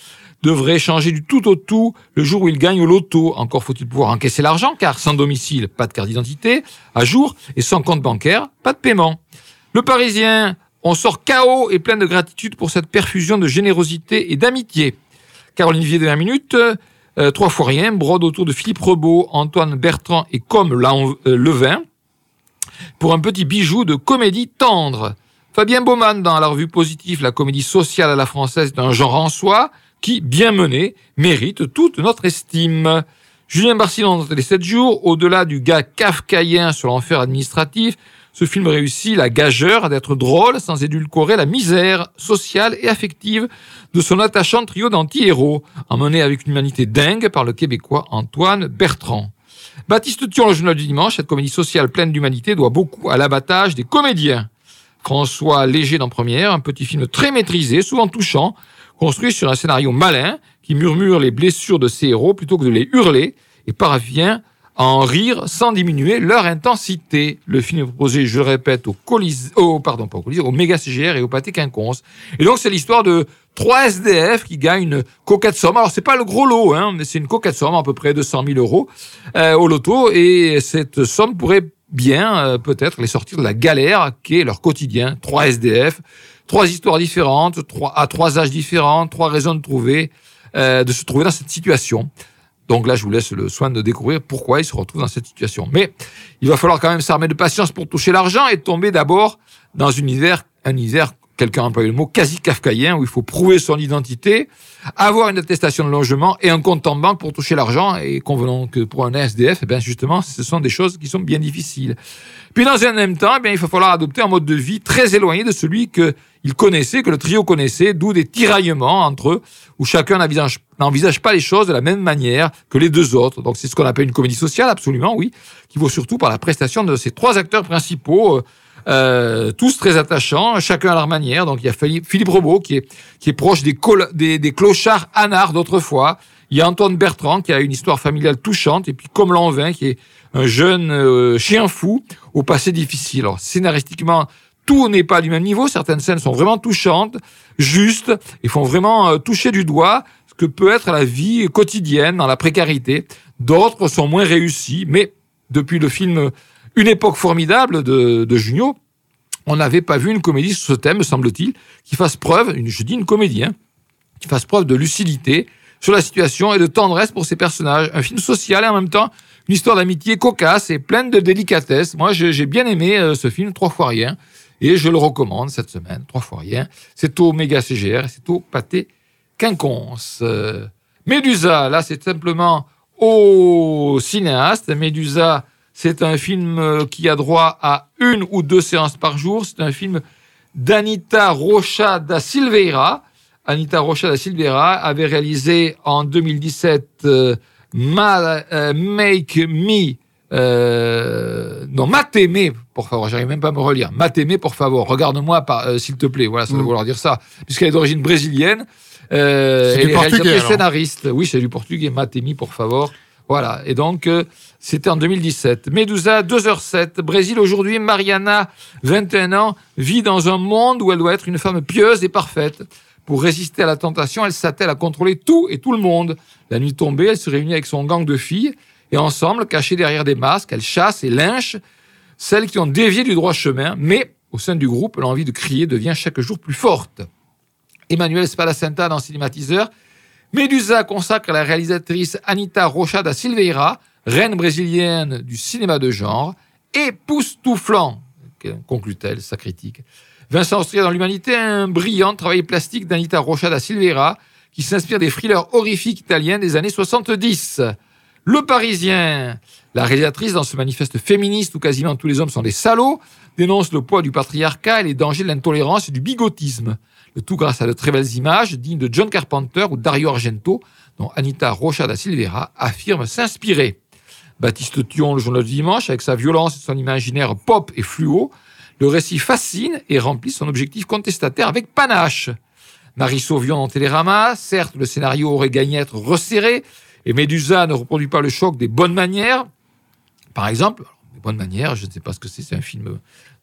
devrait changer du tout au tout le jour où il gagne au loto. Encore faut-il pouvoir encaisser l'argent, car sans domicile, pas de carte d'identité à jour, et sans compte bancaire, pas de paiement. Le Parisien, on sort K O et plein de gratitude pour cette perfusion de générosité et d'amitié. Caroline Vier de vingt minutes, euh, trois fois rien, brode autour de Philippe Rebaud, Antoine Bertrand et Comme Levin, pour un petit bijou de comédie tendre. Fabien Baumann, dans la revue Positif, la comédie sociale à la française d'un genre en soi, qui, bien menée, mérite toute notre estime. Julien Barcillon dans les sept jours, au-delà du gars kafkaïen sur l'enfer administratif, ce film réussit la gageure d'être drôle sans édulcorer la misère sociale et affective de son attachant trio d'anti-héros, emmené avec une humanité dingue par le Québécois Antoine Bertrand. Baptiste Thion, le journal du dimanche, cette comédie sociale pleine d'humanité doit beaucoup à l'abattage des comédiens. François Léger dans Première, un petit film très maîtrisé, souvent touchant, construit sur un scénario malin qui murmure les blessures de ses héros plutôt que de les hurler et parvient à en rire sans diminuer leur intensité. Le film est proposé, je le répète, au Colisée, au, pardon, pas au Colisée, au Méga C G R et au Pâté Quinconce. Et donc, c'est l'histoire de trois S D F qui gagnent une coquette somme. Alors, c'est pas le gros lot, hein, mais c'est une coquette somme, à peu près deux cent mille euros, euh, au loto. Et cette somme pourrait bien, euh, peut-être, les sortir de la galère qu'est leur quotidien. Trois S D F, trois histoires différentes, trois, à trois âges différents, trois raisons de trouver, euh, de se trouver dans cette situation. Donc là, je vous laisse le soin de découvrir pourquoi ils se retrouvent dans cette situation. Mais il va falloir quand même s'armer de patience pour toucher l'argent et tomber d'abord dans un univers, un univers, quelqu'un a employé le mot, quasi kafkaïen, où il faut prouver son identité, avoir une attestation de logement et un compte en banque pour toucher l'argent. Et convenons que pour un S D F, eh bien justement, ce sont des choses qui sont bien difficiles. Puis dans un même temps, eh bien, il va falloir adopter un mode de vie très éloigné de celui qu'il connaissait, que le trio connaissait, d'où des tiraillements entre eux, où chacun n'envisage, n'envisage pas les choses de la même manière que les deux autres. Donc c'est ce qu'on appelle une comédie sociale, absolument, oui, qui vaut surtout par la prestation de ces trois acteurs principaux, euh, tous très attachants, chacun à leur manière. Donc il y a Philippe Rebaud, qui est, qui est proche des, col- des, des clochards anards d'autrefois. Il y a Antoine Bertrand, qui a une histoire familiale touchante, et puis Comme Lanvin, qui est un jeune euh, chien fou au passé difficile. Alors, scénaristiquement, tout n'est pas du même niveau. Certaines scènes sont vraiment touchantes, justes, et font vraiment euh, toucher du doigt ce que peut être la vie quotidienne dans la précarité. D'autres sont moins réussies, mais depuis le film Une époque formidable de, de Junio, on n'avait pas vu une comédie sur ce thème, me semble-t-il, qui fasse preuve, une, je dis une comédie, hein, qui fasse preuve de lucidité sur la situation et de tendresse pour ses personnages. Un film social et en même temps une histoire d'amitié cocasse et pleine de délicatesse. Moi, j'ai, j'ai bien aimé euh, ce film, Trois fois rien, et je le recommande cette semaine, Trois fois rien. C'est au Méga C G R, c'est au Pâté Quinconce. Euh, Médusa, là, c'est simplement au cinéaste. Médusa, c'est un film qui a droit à une ou deux séances par jour. C'est un film d'Anita Rocha da Silveira. Anita Rocha da Silveira avait réalisé en deux mille dix-sept euh, Ma, euh, Make Me, euh, non, Matémé, pour favor, j'arrive même pas à me relire. Matémé, pour favor, regarde-moi, par, euh, s'il te plaît. Voilà, ça doit mmh. vouloir dire ça, puisqu'elle est d'origine brésilienne. Euh, c'est du portugais, scénariste. Oui, c'est du portugais. Matémé, pour favor. Voilà. Et donc, euh, c'était en deux mille dix-sept. Medusa, deux heures sept. Brésil, aujourd'hui, Mariana, vingt et un ans, vit dans un monde où elle doit être une femme pieuse et parfaite. Pour résister à la tentation, elle s'attelle à contrôler tout et tout le monde. La nuit tombée, elle se réunit avec son gang de filles et ensemble, cachées derrière des masques, elle chasse et lynche celles qui ont dévié du droit chemin. Mais au sein du groupe, l'envie de crier devient chaque jour plus forte. Emmanuel Spalacenta dans Cinématiseur. Medusa consacre à la réalisatrice Anita Rocha da Silveira, reine brésilienne du cinéma de genre, époustouflant, conclut-elle sa critique. Vincent Austria dans l'Humanité, un brillant travail plastique d'Anita Rocha da Silveira qui s'inspire des thrillers horrifiques italiens des années soixante-dix. Le Parisien, la réalisatrice dans ce manifeste féministe où quasiment tous les hommes sont des salauds, dénonce le poids du patriarcat et les dangers de l'intolérance et du bigotisme. Le tout grâce à de très belles images dignes de John Carpenter ou Dario Argento, dont Anita Rocha da Silveira affirme s'inspirer. Baptiste Thion, le journal du dimanche, avec sa violence et son imaginaire pop et fluo, le récit fascine et remplit son objectif contestataire avec panache. Marie Sauvion dans Télérama, certes le scénario aurait gagné à être resserré, et Médusa ne reproduit pas le choc des bonnes manières. Par exemple, les bonnes manières, je ne sais pas ce que c'est, c'est un film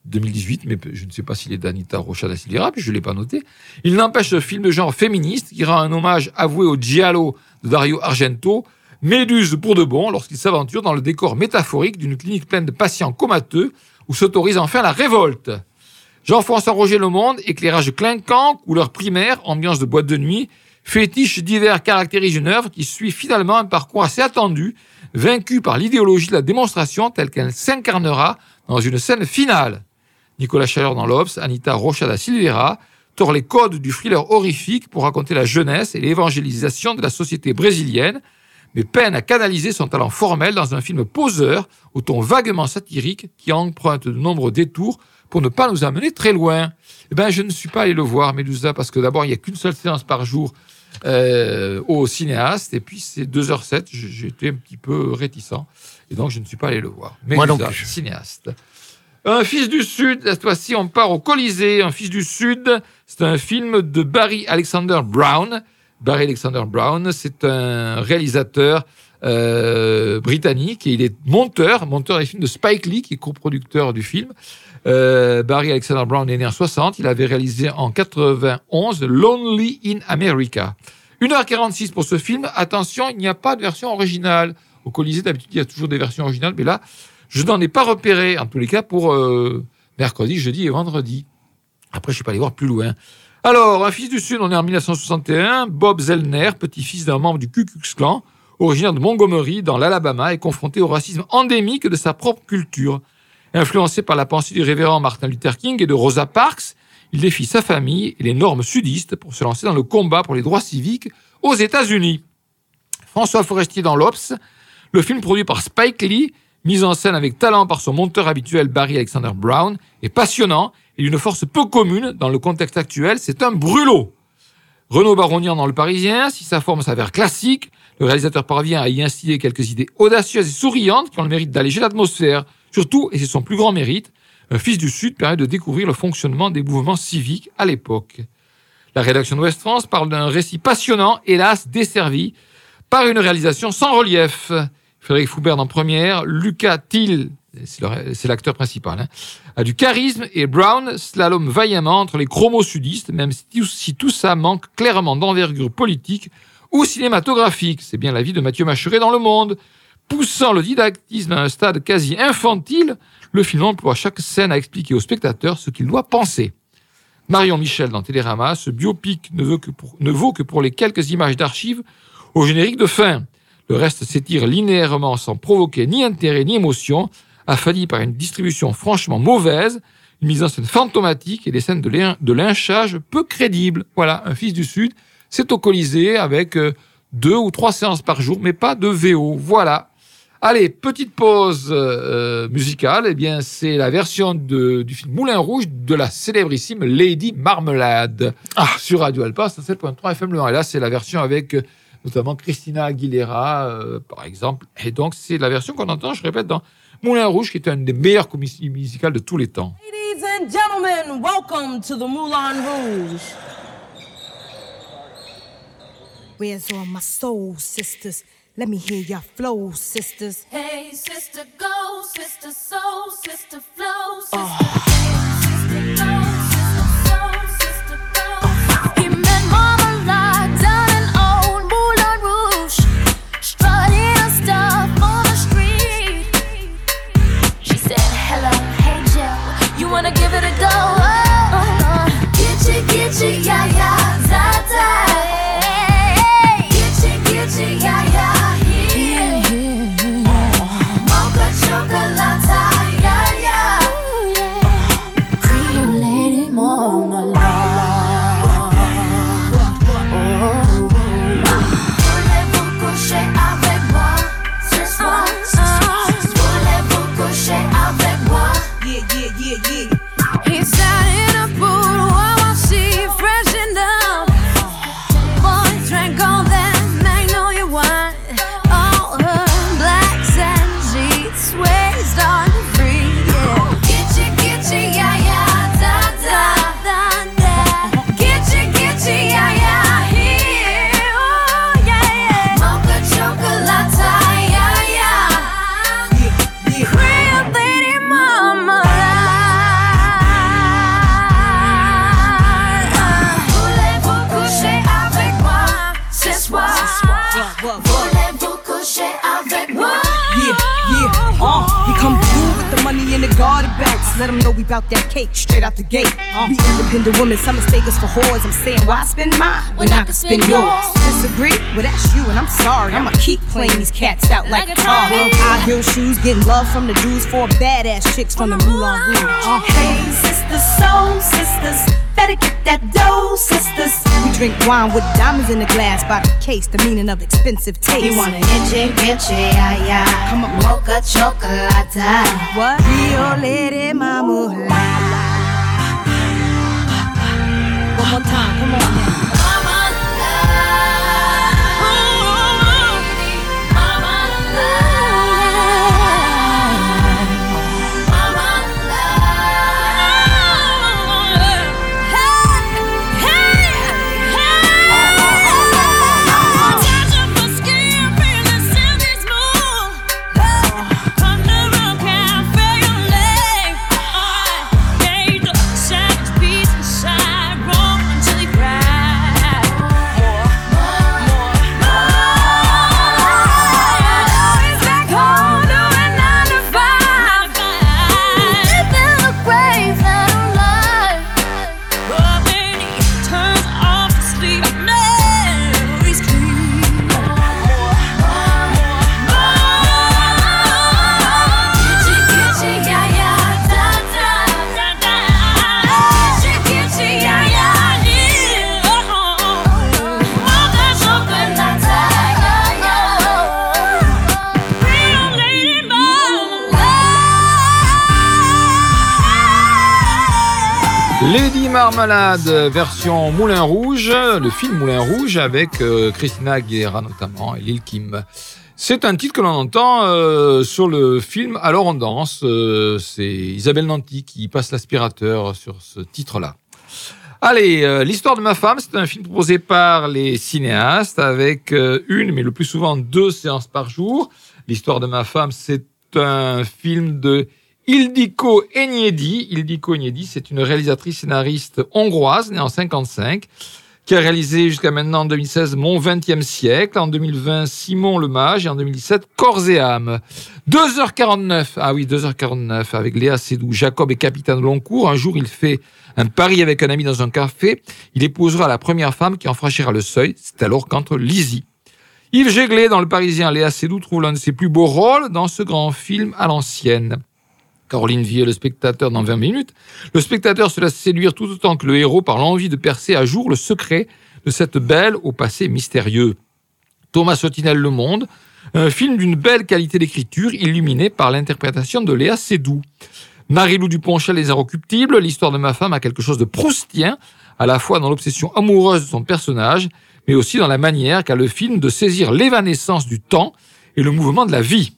deux mille dix-huit, mais je ne sais pas s'il est d'Anita Rocha da Silveira, puis je ne l'ai pas noté. Il n'empêche ce film de genre féministe qui rend un hommage avoué au giallo de Dario Argento, Méduse pour de bon lorsqu'il s'aventure dans le décor métaphorique d'une clinique pleine de patients comateux où s'autorise enfin la révolte. Jean-François Roger Le Monde, éclairage clinquant, couleur primaire, ambiance de boîte de nuit, fétiches divers caractérisent une œuvre qui suit finalement un parcours assez attendu, vaincu par l'idéologie de la démonstration telle qu'elle s'incarnera dans une scène finale. Nicolas Chaleur dans l'Obs, Anita Rocha da Silveira tord les codes du thriller horrifique pour raconter la jeunesse et l'évangélisation de la société brésilienne, mais peine à canaliser son talent formel dans un film poseur au ton vaguement satirique qui emprunte de nombreux détours pour ne pas nous amener très loin. Eh ben, je ne suis pas allé le voir, Médusa, parce que d'abord, il n'y a qu'une seule séance par jour euh, au cinéaste, et puis c'est deux heures sept, j'étais un petit peu réticent, et donc je ne suis pas allé le voir. Médusa, moi non plus. Cinéaste. Un fils du Sud, cette fois-ci, on part au Colisée. Un fils du Sud, c'est un film de Barry Alexander Brown. Barry Alexander Brown, c'est un réalisateur euh, britannique et il est monteur, monteur des films de Spike Lee, qui est coproducteur du film. Euh, Barry Alexander Brown est né en soixante. Il avait réalisé en quatre-vingt-onze Lonely in America. une heure quarante-six pour ce film. Attention, il n'y a pas de version originale. Au Colisée, d'habitude, il y a toujours des versions originales, mais là, je n'en ai pas repéré, en tous les cas, pour euh, mercredi, jeudi et vendredi. Après, je ne suis pas allé voir plus loin. Alors, Un fils du Sud, on est en dix-neuf cent soixante et un. Bob Zellner, petit-fils d'un membre du Ku Klux Klan, originaire de Montgomery, dans l'Alabama, est confronté au racisme endémique de sa propre culture. Influencé par la pensée du révérend Martin Luther King et de Rosa Parks, il défie sa famille et les normes sudistes pour se lancer dans le combat pour les droits civiques aux États-Unis. François Forestier dans l'Obs, le film produit par Spike Lee, mis en scène avec talent par son monteur habituel Barry Alexander Brown, est passionnant et d'une force peu commune dans le contexte actuel, c'est un brûlot. Renaud Baronian dans Le Parisien, si sa forme s'avère classique, le réalisateur parvient à y instiller quelques idées audacieuses et souriantes qui ont le mérite d'alléger l'atmosphère. Surtout, et c'est son plus grand mérite, Un fils du Sud permet de découvrir le fonctionnement des mouvements civiques à l'époque. La rédaction de Ouest France parle d'un récit passionnant, hélas desservi, par une réalisation sans relief. Frédéric Foubert en première, Lucas Till, c'est, le, c'est l'acteur principal, hein, a du charisme et Brown slalom vaillamment entre les chromos sudistes, même si, si tout ça manque clairement d'envergure politique ou cinématographique. C'est bien l'avis de Mathieu Macheret dans Le Monde. Poussant le didactisme à un stade quasi infantile, le film emploie chaque scène à expliquer au spectateur ce qu'il doit penser. Marion Michel dans Télérama, ce biopic ne, veut que pour, ne vaut que pour les quelques images d'archives au générique de fin. Le reste s'étire linéairement sans provoquer ni intérêt ni émotion, affadi par une distribution franchement mauvaise, une mise en scène fantomatique et des scènes de, lin- de lynchage peu crédibles. Voilà, Un fils du Sud, c'est au Colisée avec euh, deux ou trois séances par jour, mais pas de V O. Voilà. Allez, petite pause euh, musicale. Eh bien, c'est la version de, du film Moulin Rouge de la célébrissime Lady Marmelade ah. sur Radio Alpa, cent sept point trois F M Le un. Et là, c'est la version avec euh, notamment Christina Aguilera, euh, par exemple. Et donc, c'est la version qu'on entend, je répète, dans Moulin Rouge, qui est une des meilleures comédies musicales de tous les temps. Ladies and gentlemen, welcome to the Moulin Rouge. Where's all my soul sisters? Let me hear your flow, sisters. Hey, sister, go, sister, soul, sister, flow, sister. Oh. Hey, sister, go, sister, soul, sister, flow. He met Marmalade down in old Moulin Rouge, strutting her stuff on the street. She said, hello, hey, Joe, you wanna give it a go? Oh, uh, gitchy, gitchy, yeah, yeah, za-za. Gitchy, gitchy, yeah, yeah. Voulez-vous coucher avec moi? Yeah, yeah, uh, he come through with the money in the garden bags. Let him know we bout that cake straight out the gate. Uh, we independent women, some mistake us for whores. I'm saying, why spend mine when I can spend yours? Disagree? Well, that's you, and I'm sorry. I'ma keep playing these cats out like a car. High heel shoes, getting love from the dudes, for badass chicks from the Moulin Rouge. Uh, Hey, sisters, soul sisters, better get that dough, sisters. we drink wine with diamonds in the glass by the case, the meaning of expensive taste. You want an inche, inche, ay, ay. Come on. Mocha chocolate. What? Rio Lady Mama. One more time, come on now. Mama love. Mama love. Mama love. Hey, hey, hey. Touch of my skin, feel the silky smooth. Come to the cafe and lay. Yeah, the savage beast inside, roll until he cries. More, more, more. He's back home doing nine to five. Deep in the grave that I'm alive. But when he turns off to sleep, memories creep. More, more, more. Kitchi, kitchi, yeah, yeah, da, da, da, da. Kitchi, kitchi, yeah, yeah, yeah. Mocha chocolate, yeah, yeah. Real lady mama love. Lady Marmalade, version Moulin Rouge, le film Moulin Rouge avec euh, Christina Aguilera notamment et Lil' Kim. C'est un titre que l'on entend euh, sur le film Alors on danse. Euh, c'est Isabelle Nanty qui passe l'aspirateur sur ce titre-là. Allez, euh, l'histoire de ma femme, c'est un film proposé par les cinéastes avec euh, une, mais le plus souvent deux séances par jour. L'histoire de ma femme, c'est un film de Ildiko Enyedi. Ildiko Enyedi, c'est une réalisatrice scénariste hongroise, née en cinquante-cinq, qui a réalisé jusqu'à maintenant en deux mille seize Mon vingtième siècle, en deux mille vingt Simon le Mage et en deux mille dix-sept Corps et âme. deux heures quarante-neuf, ah oui, deux heures quarante-neuf, avec Léa Seydoux, Jacob et Capitaine Loncourt. Un jour, il fait un pari avec un ami dans un café. Il épousera la première femme qui en franchira le seuil. C'est alors qu'entre Lizzie. Yves Jéglé, dans Le Parisien, Léa Seydoux trouve l'un de ses plus beaux rôles dans ce grand film à l'ancienne. Caroline Vier, le spectateur dans vingt minutes. Le spectateur se laisse séduire tout autant que le héros par l'envie de percer à jour le secret de cette belle au passé mystérieux. Thomas Sotinel, Le Monde, un film d'une belle qualité d'écriture illuminé par l'interprétation de Léa Seydoux. Marie-Lou Duponchel, Les Inrecuptibles, l'histoire de ma femme a quelque chose de proustien, à la fois dans l'obsession amoureuse de son personnage, mais aussi dans la manière qu'a le film de saisir l'évanescence du temps et le mouvement de la vie.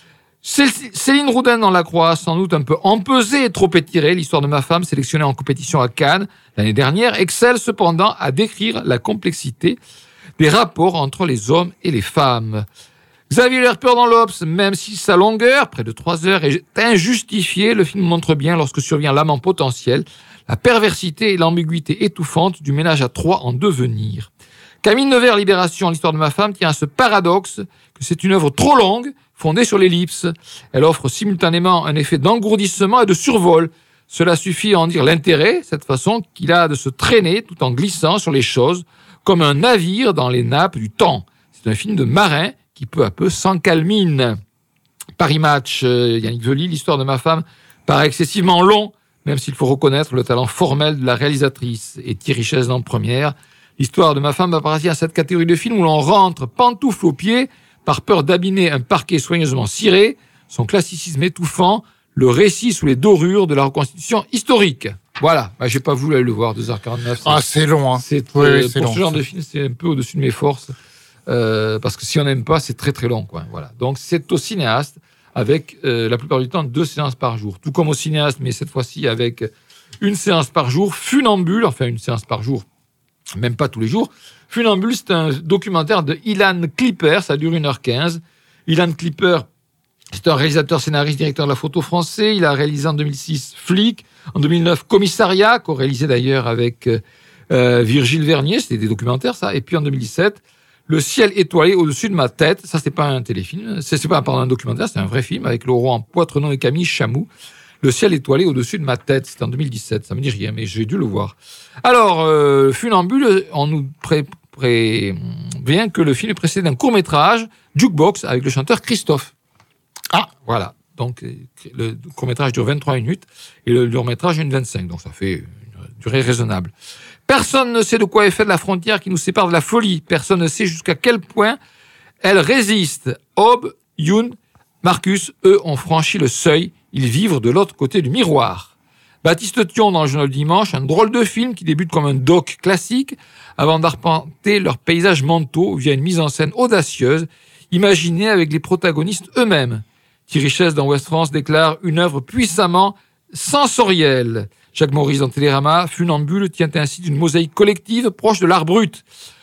Céline Roudin dans La Croix, sans doute un peu empesée et trop étirée, l'histoire de ma femme, sélectionnée en compétition à Cannes l'année dernière, excelle cependant à décrire la complexité des rapports entre les hommes et les femmes. Xavier Lerpeur dans l'Obs, même si sa longueur, près de trois heures, est injustifiée, le film montre bien, lorsque survient l'amant potentiel, la perversité et l'ambiguïté étouffante du ménage à trois en devenir. Camille Nevers, Libération, l'histoire de ma femme, tient à ce paradoxe que c'est une œuvre trop longue, fondée sur l'ellipse. Elle offre simultanément un effet d'engourdissement et de survol. Cela suffit à en dire l'intérêt, cette façon qu'il a de se traîner tout en glissant sur les choses, comme un navire dans les nappes du temps. C'est un film de marin qui peu à peu s'encalmine. Paris Match, euh, Yannick Vely, l'histoire de ma femme, paraît excessivement long, même s'il faut reconnaître le talent formel de la réalisatrice. Et Thierry Chaise en première. L'histoire de ma femme appartient à cette catégorie de films où l'on rentre pantoufle aux pieds par peur d'abîmer un parquet soigneusement ciré, son classicisme étouffant, le récit sous les dorures de la reconstitution historique. Voilà, bah, j'ai pas voulu aller le voir, deux heures quarante-neuf. Ah, c'est long, hein. C'est, Oui, euh, oui, c'est pour long, ce genre ça. de film, c'est un peu au-dessus de mes forces. Euh, parce que si on n'aime pas, c'est très très long, quoi. Voilà. Donc c'est au cinéaste, avec euh, la plupart du temps deux séances par jour. Tout comme au cinéaste, mais cette fois-ci avec une séance par jour. Funambule, enfin une séance par jour, même pas tous les jours. Funambule, c'est un documentaire de Ilan Clipper, ça dure une heure quinze. Ilan Clipper, c'est un réalisateur, scénariste, directeur de la photo français. Il a réalisé en deux mille six Flic, en deux mille neuf Commissariat, co-réalisé d'ailleurs avec euh, Virgile Vernier, c'était des documentaires ça. Et puis en deux mille dix-sept, Le ciel étoilé au-dessus de ma tête. Ça, c'est pas un téléfilm. C'est, c'est pas pardon, un documentaire, c'est un vrai film avec Laurent Poitrenon et Camille Chamou. Le ciel étoilé au-dessus de ma tête. C'était en deux mille dix-sept. Ça me dit rien, mais j'ai dû le voir. Alors, euh, Funambule, on nous pré- prévient que le film est précédé d'un court-métrage, Jukebox, avec le chanteur Christophe. Ah, voilà. Donc, le court-métrage dure vingt-trois minutes et le long-métrage une vingt-cinq. Donc, ça fait une durée raisonnable. Personne ne sait de quoi est faite la frontière qui nous sépare de la folie. Personne ne sait jusqu'à quel point elle résiste. Hob, Youn, Marcus, eux, ont franchi le seuil. Ils vivent de l'autre côté du miroir. Baptiste Thion, dans le Journal du Dimanche, un drôle de film qui débute comme un doc classique avant d'arpenter leurs paysages mentaux via une mise en scène audacieuse, imaginée avec les protagonistes eux-mêmes. Thierry Chess, dans Ouest France, déclare une œuvre puissamment sensorielle. Jacques Maurice dans Télérama, Funambule tient ainsi d'une mosaïque collective proche de l'art brut,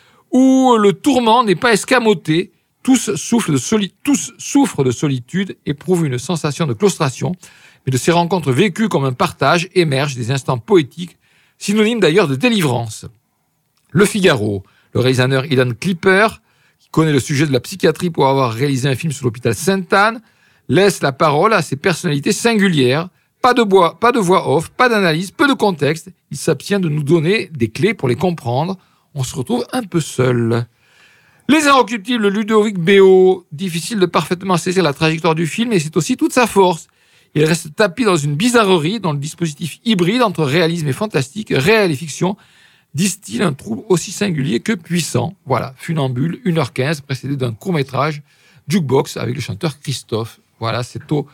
où le tourment n'est pas escamoté, tous souffrent de, soli- tous souffrent de solitude, éprouvent une sensation de claustration, mais de ces rencontres vécues comme un partage émergent des instants poétiques, synonymes d'ailleurs de délivrance. Le Figaro, le réalisateur Ilan Clipper, qui connaît le sujet de la psychiatrie pour avoir réalisé un film sur l'hôpital Sainte-Anne, laisse la parole à ces personnalités singulières. Pas de, voix, pas de voix off, pas d'analyse, peu de contexte. Il s'abstient de nous donner des clés pour les comprendre. On se retrouve un peu seul. Les Inrecuptibles, Ludovic Béot. Difficile de parfaitement saisir la trajectoire du film, et c'est aussi toute sa force. Il reste tapis dans une bizarrerie, dans le dispositif hybride entre réalisme et fantastique, réel et fiction, distille un trouble aussi singulier que puissant. Voilà, Funambule, une heure quinze, précédé d'un court-métrage, Jukebox, avec le chanteur Christophe. Voilà, c'est au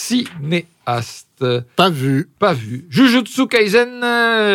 cinéaste. Pas vu. Pas vu. Jujutsu Kaisen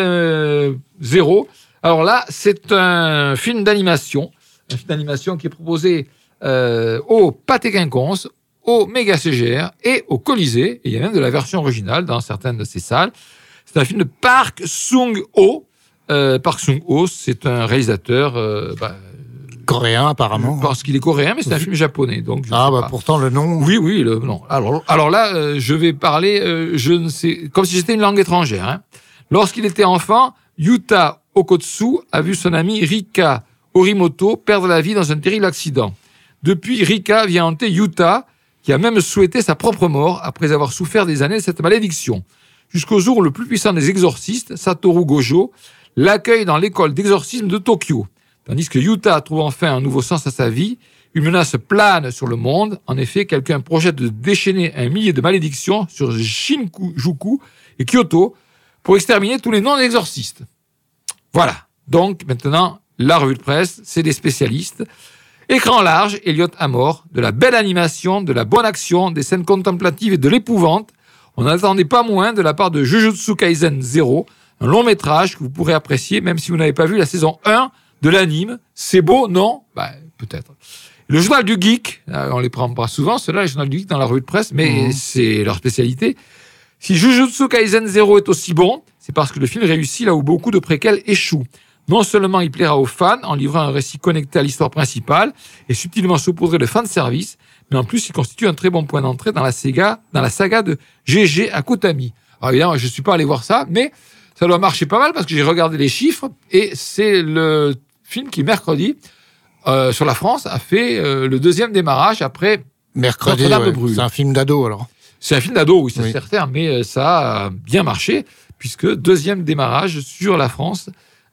euh, zéro. Alors là, c'est un film d'animation. Un film d'animation qui est proposé euh, au Pâté Quinconce, au Méga C G R et au Colisée. Et il y a même de la version originale dans certaines de ces salles. C'est un film de Park Sung-ho. Euh, Park Sung-ho, c'est un réalisateur... Euh, bah, coréen, apparemment. Je pense qu'il est coréen, mais c'est un film japonais. Donc je ah, sais bah pas. pourtant, le nom... Oui, oui, le nom. Alors, alors là, euh, je vais parler, euh, je ne sais... Comme si c'était une langue étrangère. Hein. Lorsqu'il était enfant, Yuta Okotsu a vu son ami Rika Horimoto perdre la vie dans un terrible accident. Depuis, Rika vient hanter Yuta, qui a même souhaité sa propre mort après avoir souffert des années de cette malédiction. Jusqu'au jour où le plus puissant des exorcistes, Satoru Gojo, l'accueille dans l'école d'exorcisme de Tokyo. Tandis que Yuta trouve enfin un nouveau sens à sa vie, une menace plane sur le monde. En effet, quelqu'un projette de déchaîner un millier de malédictions sur Shinjuku et Kyoto pour exterminer tous les non-exorcistes. Voilà. Donc, maintenant, la revue de presse, c'est des spécialistes. Écran large, Elliot Amor, de la belle animation, de la bonne action, des scènes contemplatives et de l'épouvante. On n'attendait pas moins de la part de Jujutsu Kaisen zéro, un long métrage que vous pourrez apprécier même si vous n'avez pas vu la saison un de l'anime. C'est beau, non? Bah, peut-être. Le journal du geek, on les prend pas souvent, ceux-là, les journaux du geek dans la revue de presse, mais mmh. c'est leur spécialité. Si Jujutsu Kaisen zéro est aussi bon, c'est parce que le film réussit là où beaucoup de préquels échouent. Non seulement il plaira aux fans en livrant un récit connecté à l'histoire principale et subtilement saupoudré de fanservice, mais en plus il constitue un très bon point d'entrée dans la saga, dans la saga de G G Akutami. Alors évidemment, je ne suis pas allé voir ça, mais ça doit marcher pas mal parce que j'ai regardé les chiffres et c'est le film qui, mercredi, euh, sur la France, a fait euh, le deuxième démarrage après Mercredi, ouais. C'est un film d'ado alors. C'est un film d'ado, oui, c'est oui. certain, mais euh, ça a bien marché puisque deuxième démarrage sur la France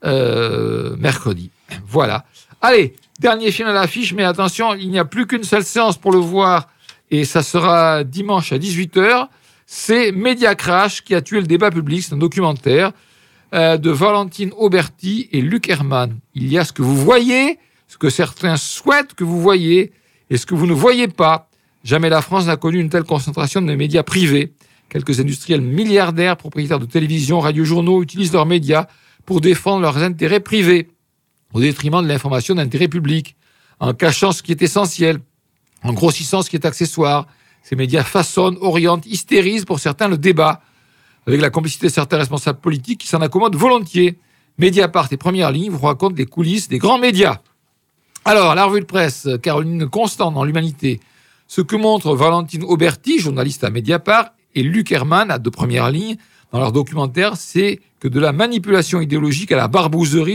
euh, mercredi. Voilà. Allez, dernier film à l'affiche, mais attention, il n'y a plus qu'une seule séance pour le voir et ça sera dimanche à dix-huit heures. C'est Media Crash qui a tué le débat public. C'est un documentaire euh, de Valentine Auberti et Luc Hermann. Il y a ce que vous voyez, ce que certains souhaitent que vous voyez et ce que vous ne voyez pas. Jamais la France n'a connu une telle concentration de médias privés. Quelques industriels milliardaires, propriétaires de télévision, radio-journaux, utilisent leurs médias pour défendre leurs intérêts privés, au détriment de l'information d'intérêt public, en cachant ce qui est essentiel, en grossissant ce qui est accessoire. Ces médias façonnent, orientent, hystérisent pour certains le débat, avec la complicité de certains responsables politiques qui s'en accommodent volontiers. Mediapart et Première Ligne vous racontent les coulisses des grands médias. Alors, la revue de presse, Caroline Constant dans l'Humanité, ce que montrent Valentine Auberti, journaliste à Mediapart, et Luc Hermann de Première Ligne, dans leur documentaire, c'est que de la manipulation idéologique à la barbouzerie,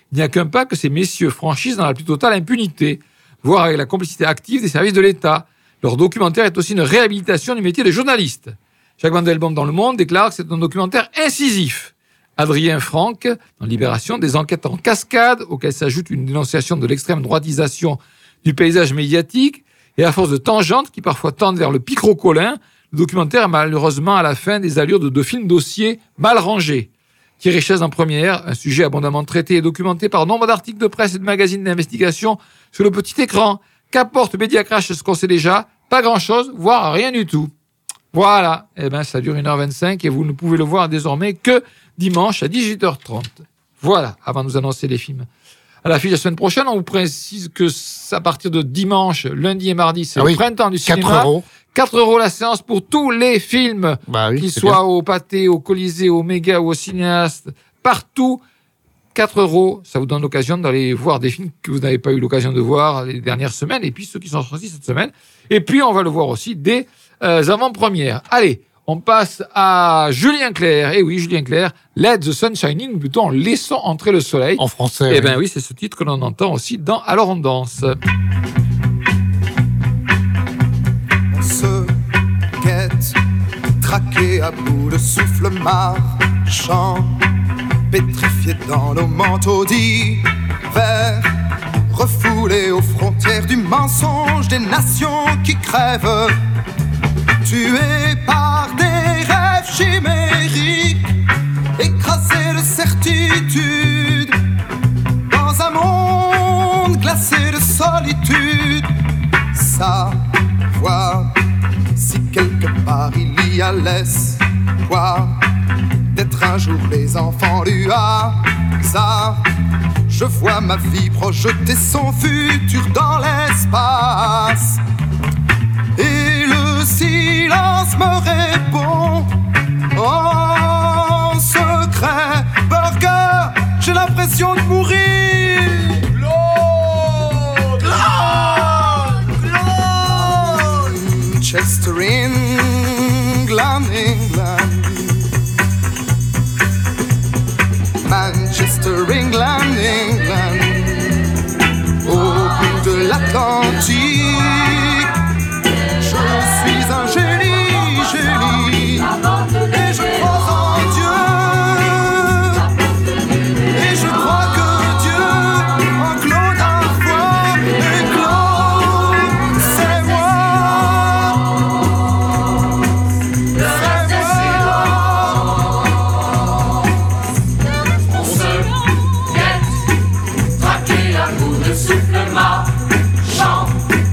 Il n'y a qu'un pas que ces messieurs franchissent dans la plus totale impunité, voire avec la complicité active des services de l'État. Leur documentaire est aussi une réhabilitation du métier de journaliste. Jacques Van Delbom dans Le Monde déclare que c'est un documentaire incisif. Adrien Franck, dans Libération, des enquêtes en cascade auxquelles s'ajoute une dénonciation de l'extrême droitisation du paysage médiatique et à force de tangentes qui parfois tendent vers le picrocolin, le documentaire a malheureusement à la fin des allures de deux films dossiers mal rangés. Thierry Chaise en première, un sujet abondamment traité et documenté par nombre d'articles de presse et de magazines d'investigation sur le petit écran. Qu'apporte Mediacrash, ce qu'on sait déjà? Pas grand-chose, voire rien du tout. Voilà, eh ben ça dure une heure vingt-cinq et vous ne pouvez le voir désormais que dimanche à dix-huit heures trente. Voilà, avant de nous annoncer les films. À l'affiche la semaine prochaine, on vous précise que à partir de dimanche, lundi et mardi, c'est ah oui, le printemps du cinéma. quatre euros. quatre euros la séance pour tous les films, bah oui, qu'ils soient bien. Au Pathé, au Colisée, au Méga ou au Cinéaste, partout. quatre euros, ça vous donne l'occasion d'aller voir des films que vous n'avez pas eu l'occasion de voir les dernières semaines, et puis ceux qui sont sortis cette semaine. Et puis, on va le voir aussi dès euh, avant-premières. Allez, on passe à Julien Clerc. Eh oui, Julien Clerc, Let the Sun Shining, ou plutôt en laissant entrer le soleil. En français. Eh oui. bien oui, c'est ce titre que l'on entend aussi dans Alors on danse. On se quête, traqué à bout de souffle marchant, pétrifié dans nos manteaux d'hiver, refoulé aux frontières du mensonge des nations qui crèvent, tués par des rêves chimériques, écrasés de certitude, dans un monde glacé de solitude. Savoir si quelque part il y a l'espoir d'être un jour les enfants du hasard. Je vois ma vie projeter son futur dans l'espace, et le silence me répond en secret. Burger, j'ai l'impression de mourir. Claude, Claude, Claude. Manchester, England, England. Manchester, England, England. Au bout de l'Atlantique, je suis un génie, génie, et je crois en Dieu, et je crois que Dieu en Claude a foi, et Claude, c'est moi, c'est moi. On se guette, traqué à bout de souffle marchant,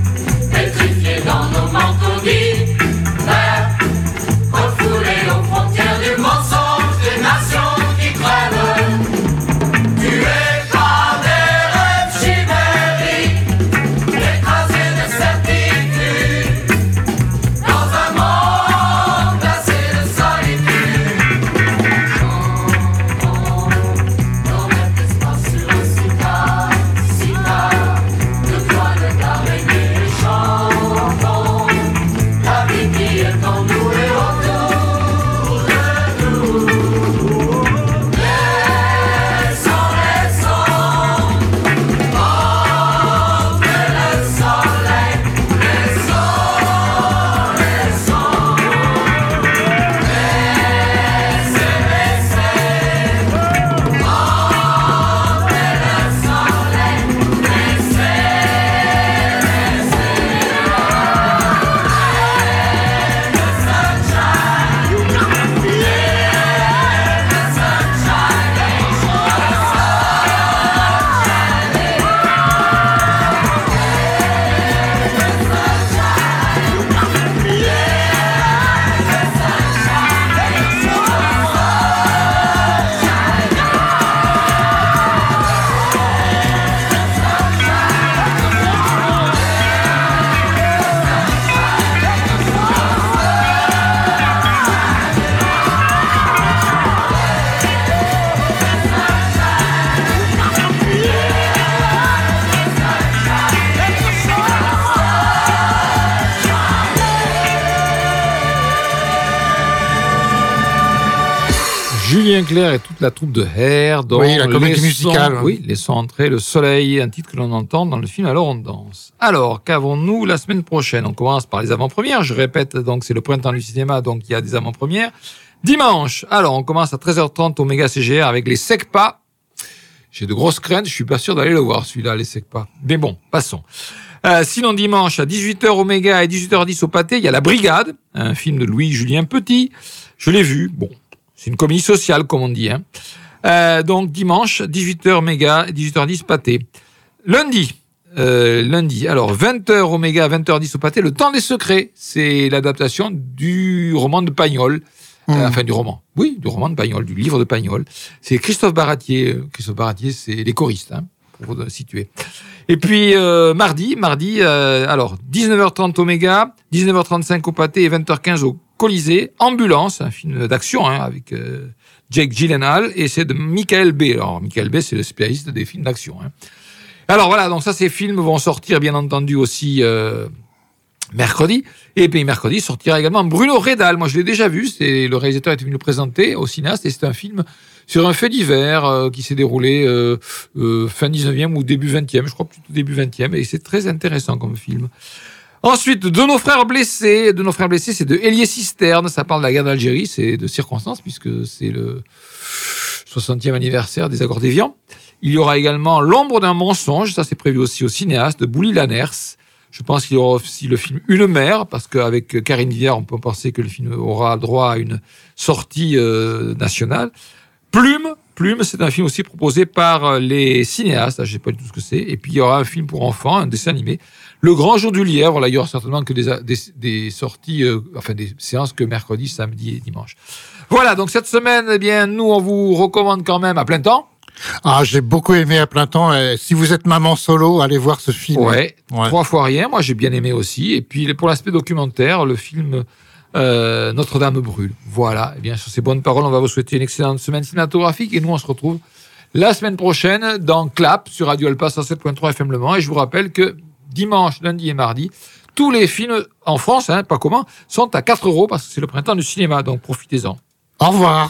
Julien Clerc et toute la troupe de Hair. Dont oui, la comédie musicale. Sons, oui, les sons entrés, le soleil, un titre que l'on entend dans le film Alors on danse. Alors, qu'avons-nous la semaine prochaine? On commence par les avant-premières. Je répète, donc c'est le printemps du cinéma, donc il y a des avant-premières. Dimanche, alors on commence à treize heures trente au Méga C G R avec les Secpa. J'ai de grosses craintes, je suis pas sûr d'aller le voir celui-là, les Secpa. Mais bon, passons. Euh, sinon, dimanche, à dix-huit heures au Méga et dix-huit heures dix au Pâté, il y a La Brigade, un film de Louis-Julien Petit. Je l'ai vu. Bon, c'est une comédie sociale, comme on dit. Hein. Euh, donc, dimanche, dix-huit heures Méga, dix-huit heures dix Pâté. Lundi, euh, lundi, alors, vingt heures au Méga, vingt heures dix au Pâté, Le Temps des Secrets. C'est l'adaptation du roman de Pagnol. Mmh. Euh, enfin, du roman. Oui, du roman de Pagnol, du livre de Pagnol. C'est Christophe Baratier. Christophe Baratier, c'est les choristes, hein, pour vous situer. Et puis, euh, mardi, mardi, euh, alors, dix-neuf heures trente au Méga, dix-neuf heures trente-cinq au Pâté et vingt heures quinze au Colisée. Ambulance, un film d'action, hein, avec euh, Jake Gyllenhaal, et c'est de Michael Bay. Alors, Michael Bay, c'est le spécialiste des films d'action. Hein. Alors, voilà, donc ça, ces films vont sortir, bien entendu, aussi euh, mercredi. Et puis, mercredi, sortira également Bruno Redal. Moi, je l'ai déjà vu, c'est le réalisateur est venu le présenter au cinéaste, et c'est un film sur un fait divers euh, qui s'est déroulé euh, euh, fin dix-neuvième ou début vingtième, je crois plutôt début vingtième, et c'est très intéressant comme film. Ensuite, De nos frères blessés, De nos frères blessés, c'est de Hélier Cisterne, ça parle de la guerre d'Algérie, c'est de circonstance, puisque c'est le soixantième anniversaire des accords d'Évian. Il y aura également L'ombre d'un mensonge, ça c'est prévu aussi au cinéaste, de Bouli Lanners. Je pense qu'il y aura aussi le film Une mère, parce qu'avec Karine Viard, on peut penser que le film aura droit à une sortie euh, nationale. Plume, Plume, c'est un film aussi proposé par les cinéastes, je ne sais pas du tout ce que c'est, et puis il y aura un film pour enfants, un dessin animé, Le Grand Jour du Lièvre, là il y aura certainement que des, des, des sorties, euh, enfin des séances que mercredi, samedi et dimanche. Voilà, donc cette semaine, eh bien, nous on vous recommande quand même À plein temps. Ah, j'ai beaucoup aimé À plein temps, et si vous êtes maman solo, allez voir ce film. Ouais, ouais. Trois fois rien, moi j'ai bien aimé aussi, et puis pour l'aspect documentaire, le film... Euh, Notre-Dame brûle. Voilà. Et bien, sur ces bonnes paroles, on va vous souhaiter une excellente semaine cinématographique et nous, on se retrouve la semaine prochaine dans Clap sur Radio Alpa cent sept point trois F M Le Mans. Et je vous rappelle que dimanche, lundi et mardi, tous les films en France, hein, pas comment, sont à quatre euros parce que c'est le printemps du cinéma. Donc, profitez-en. Au revoir.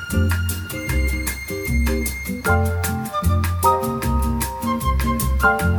Thank you.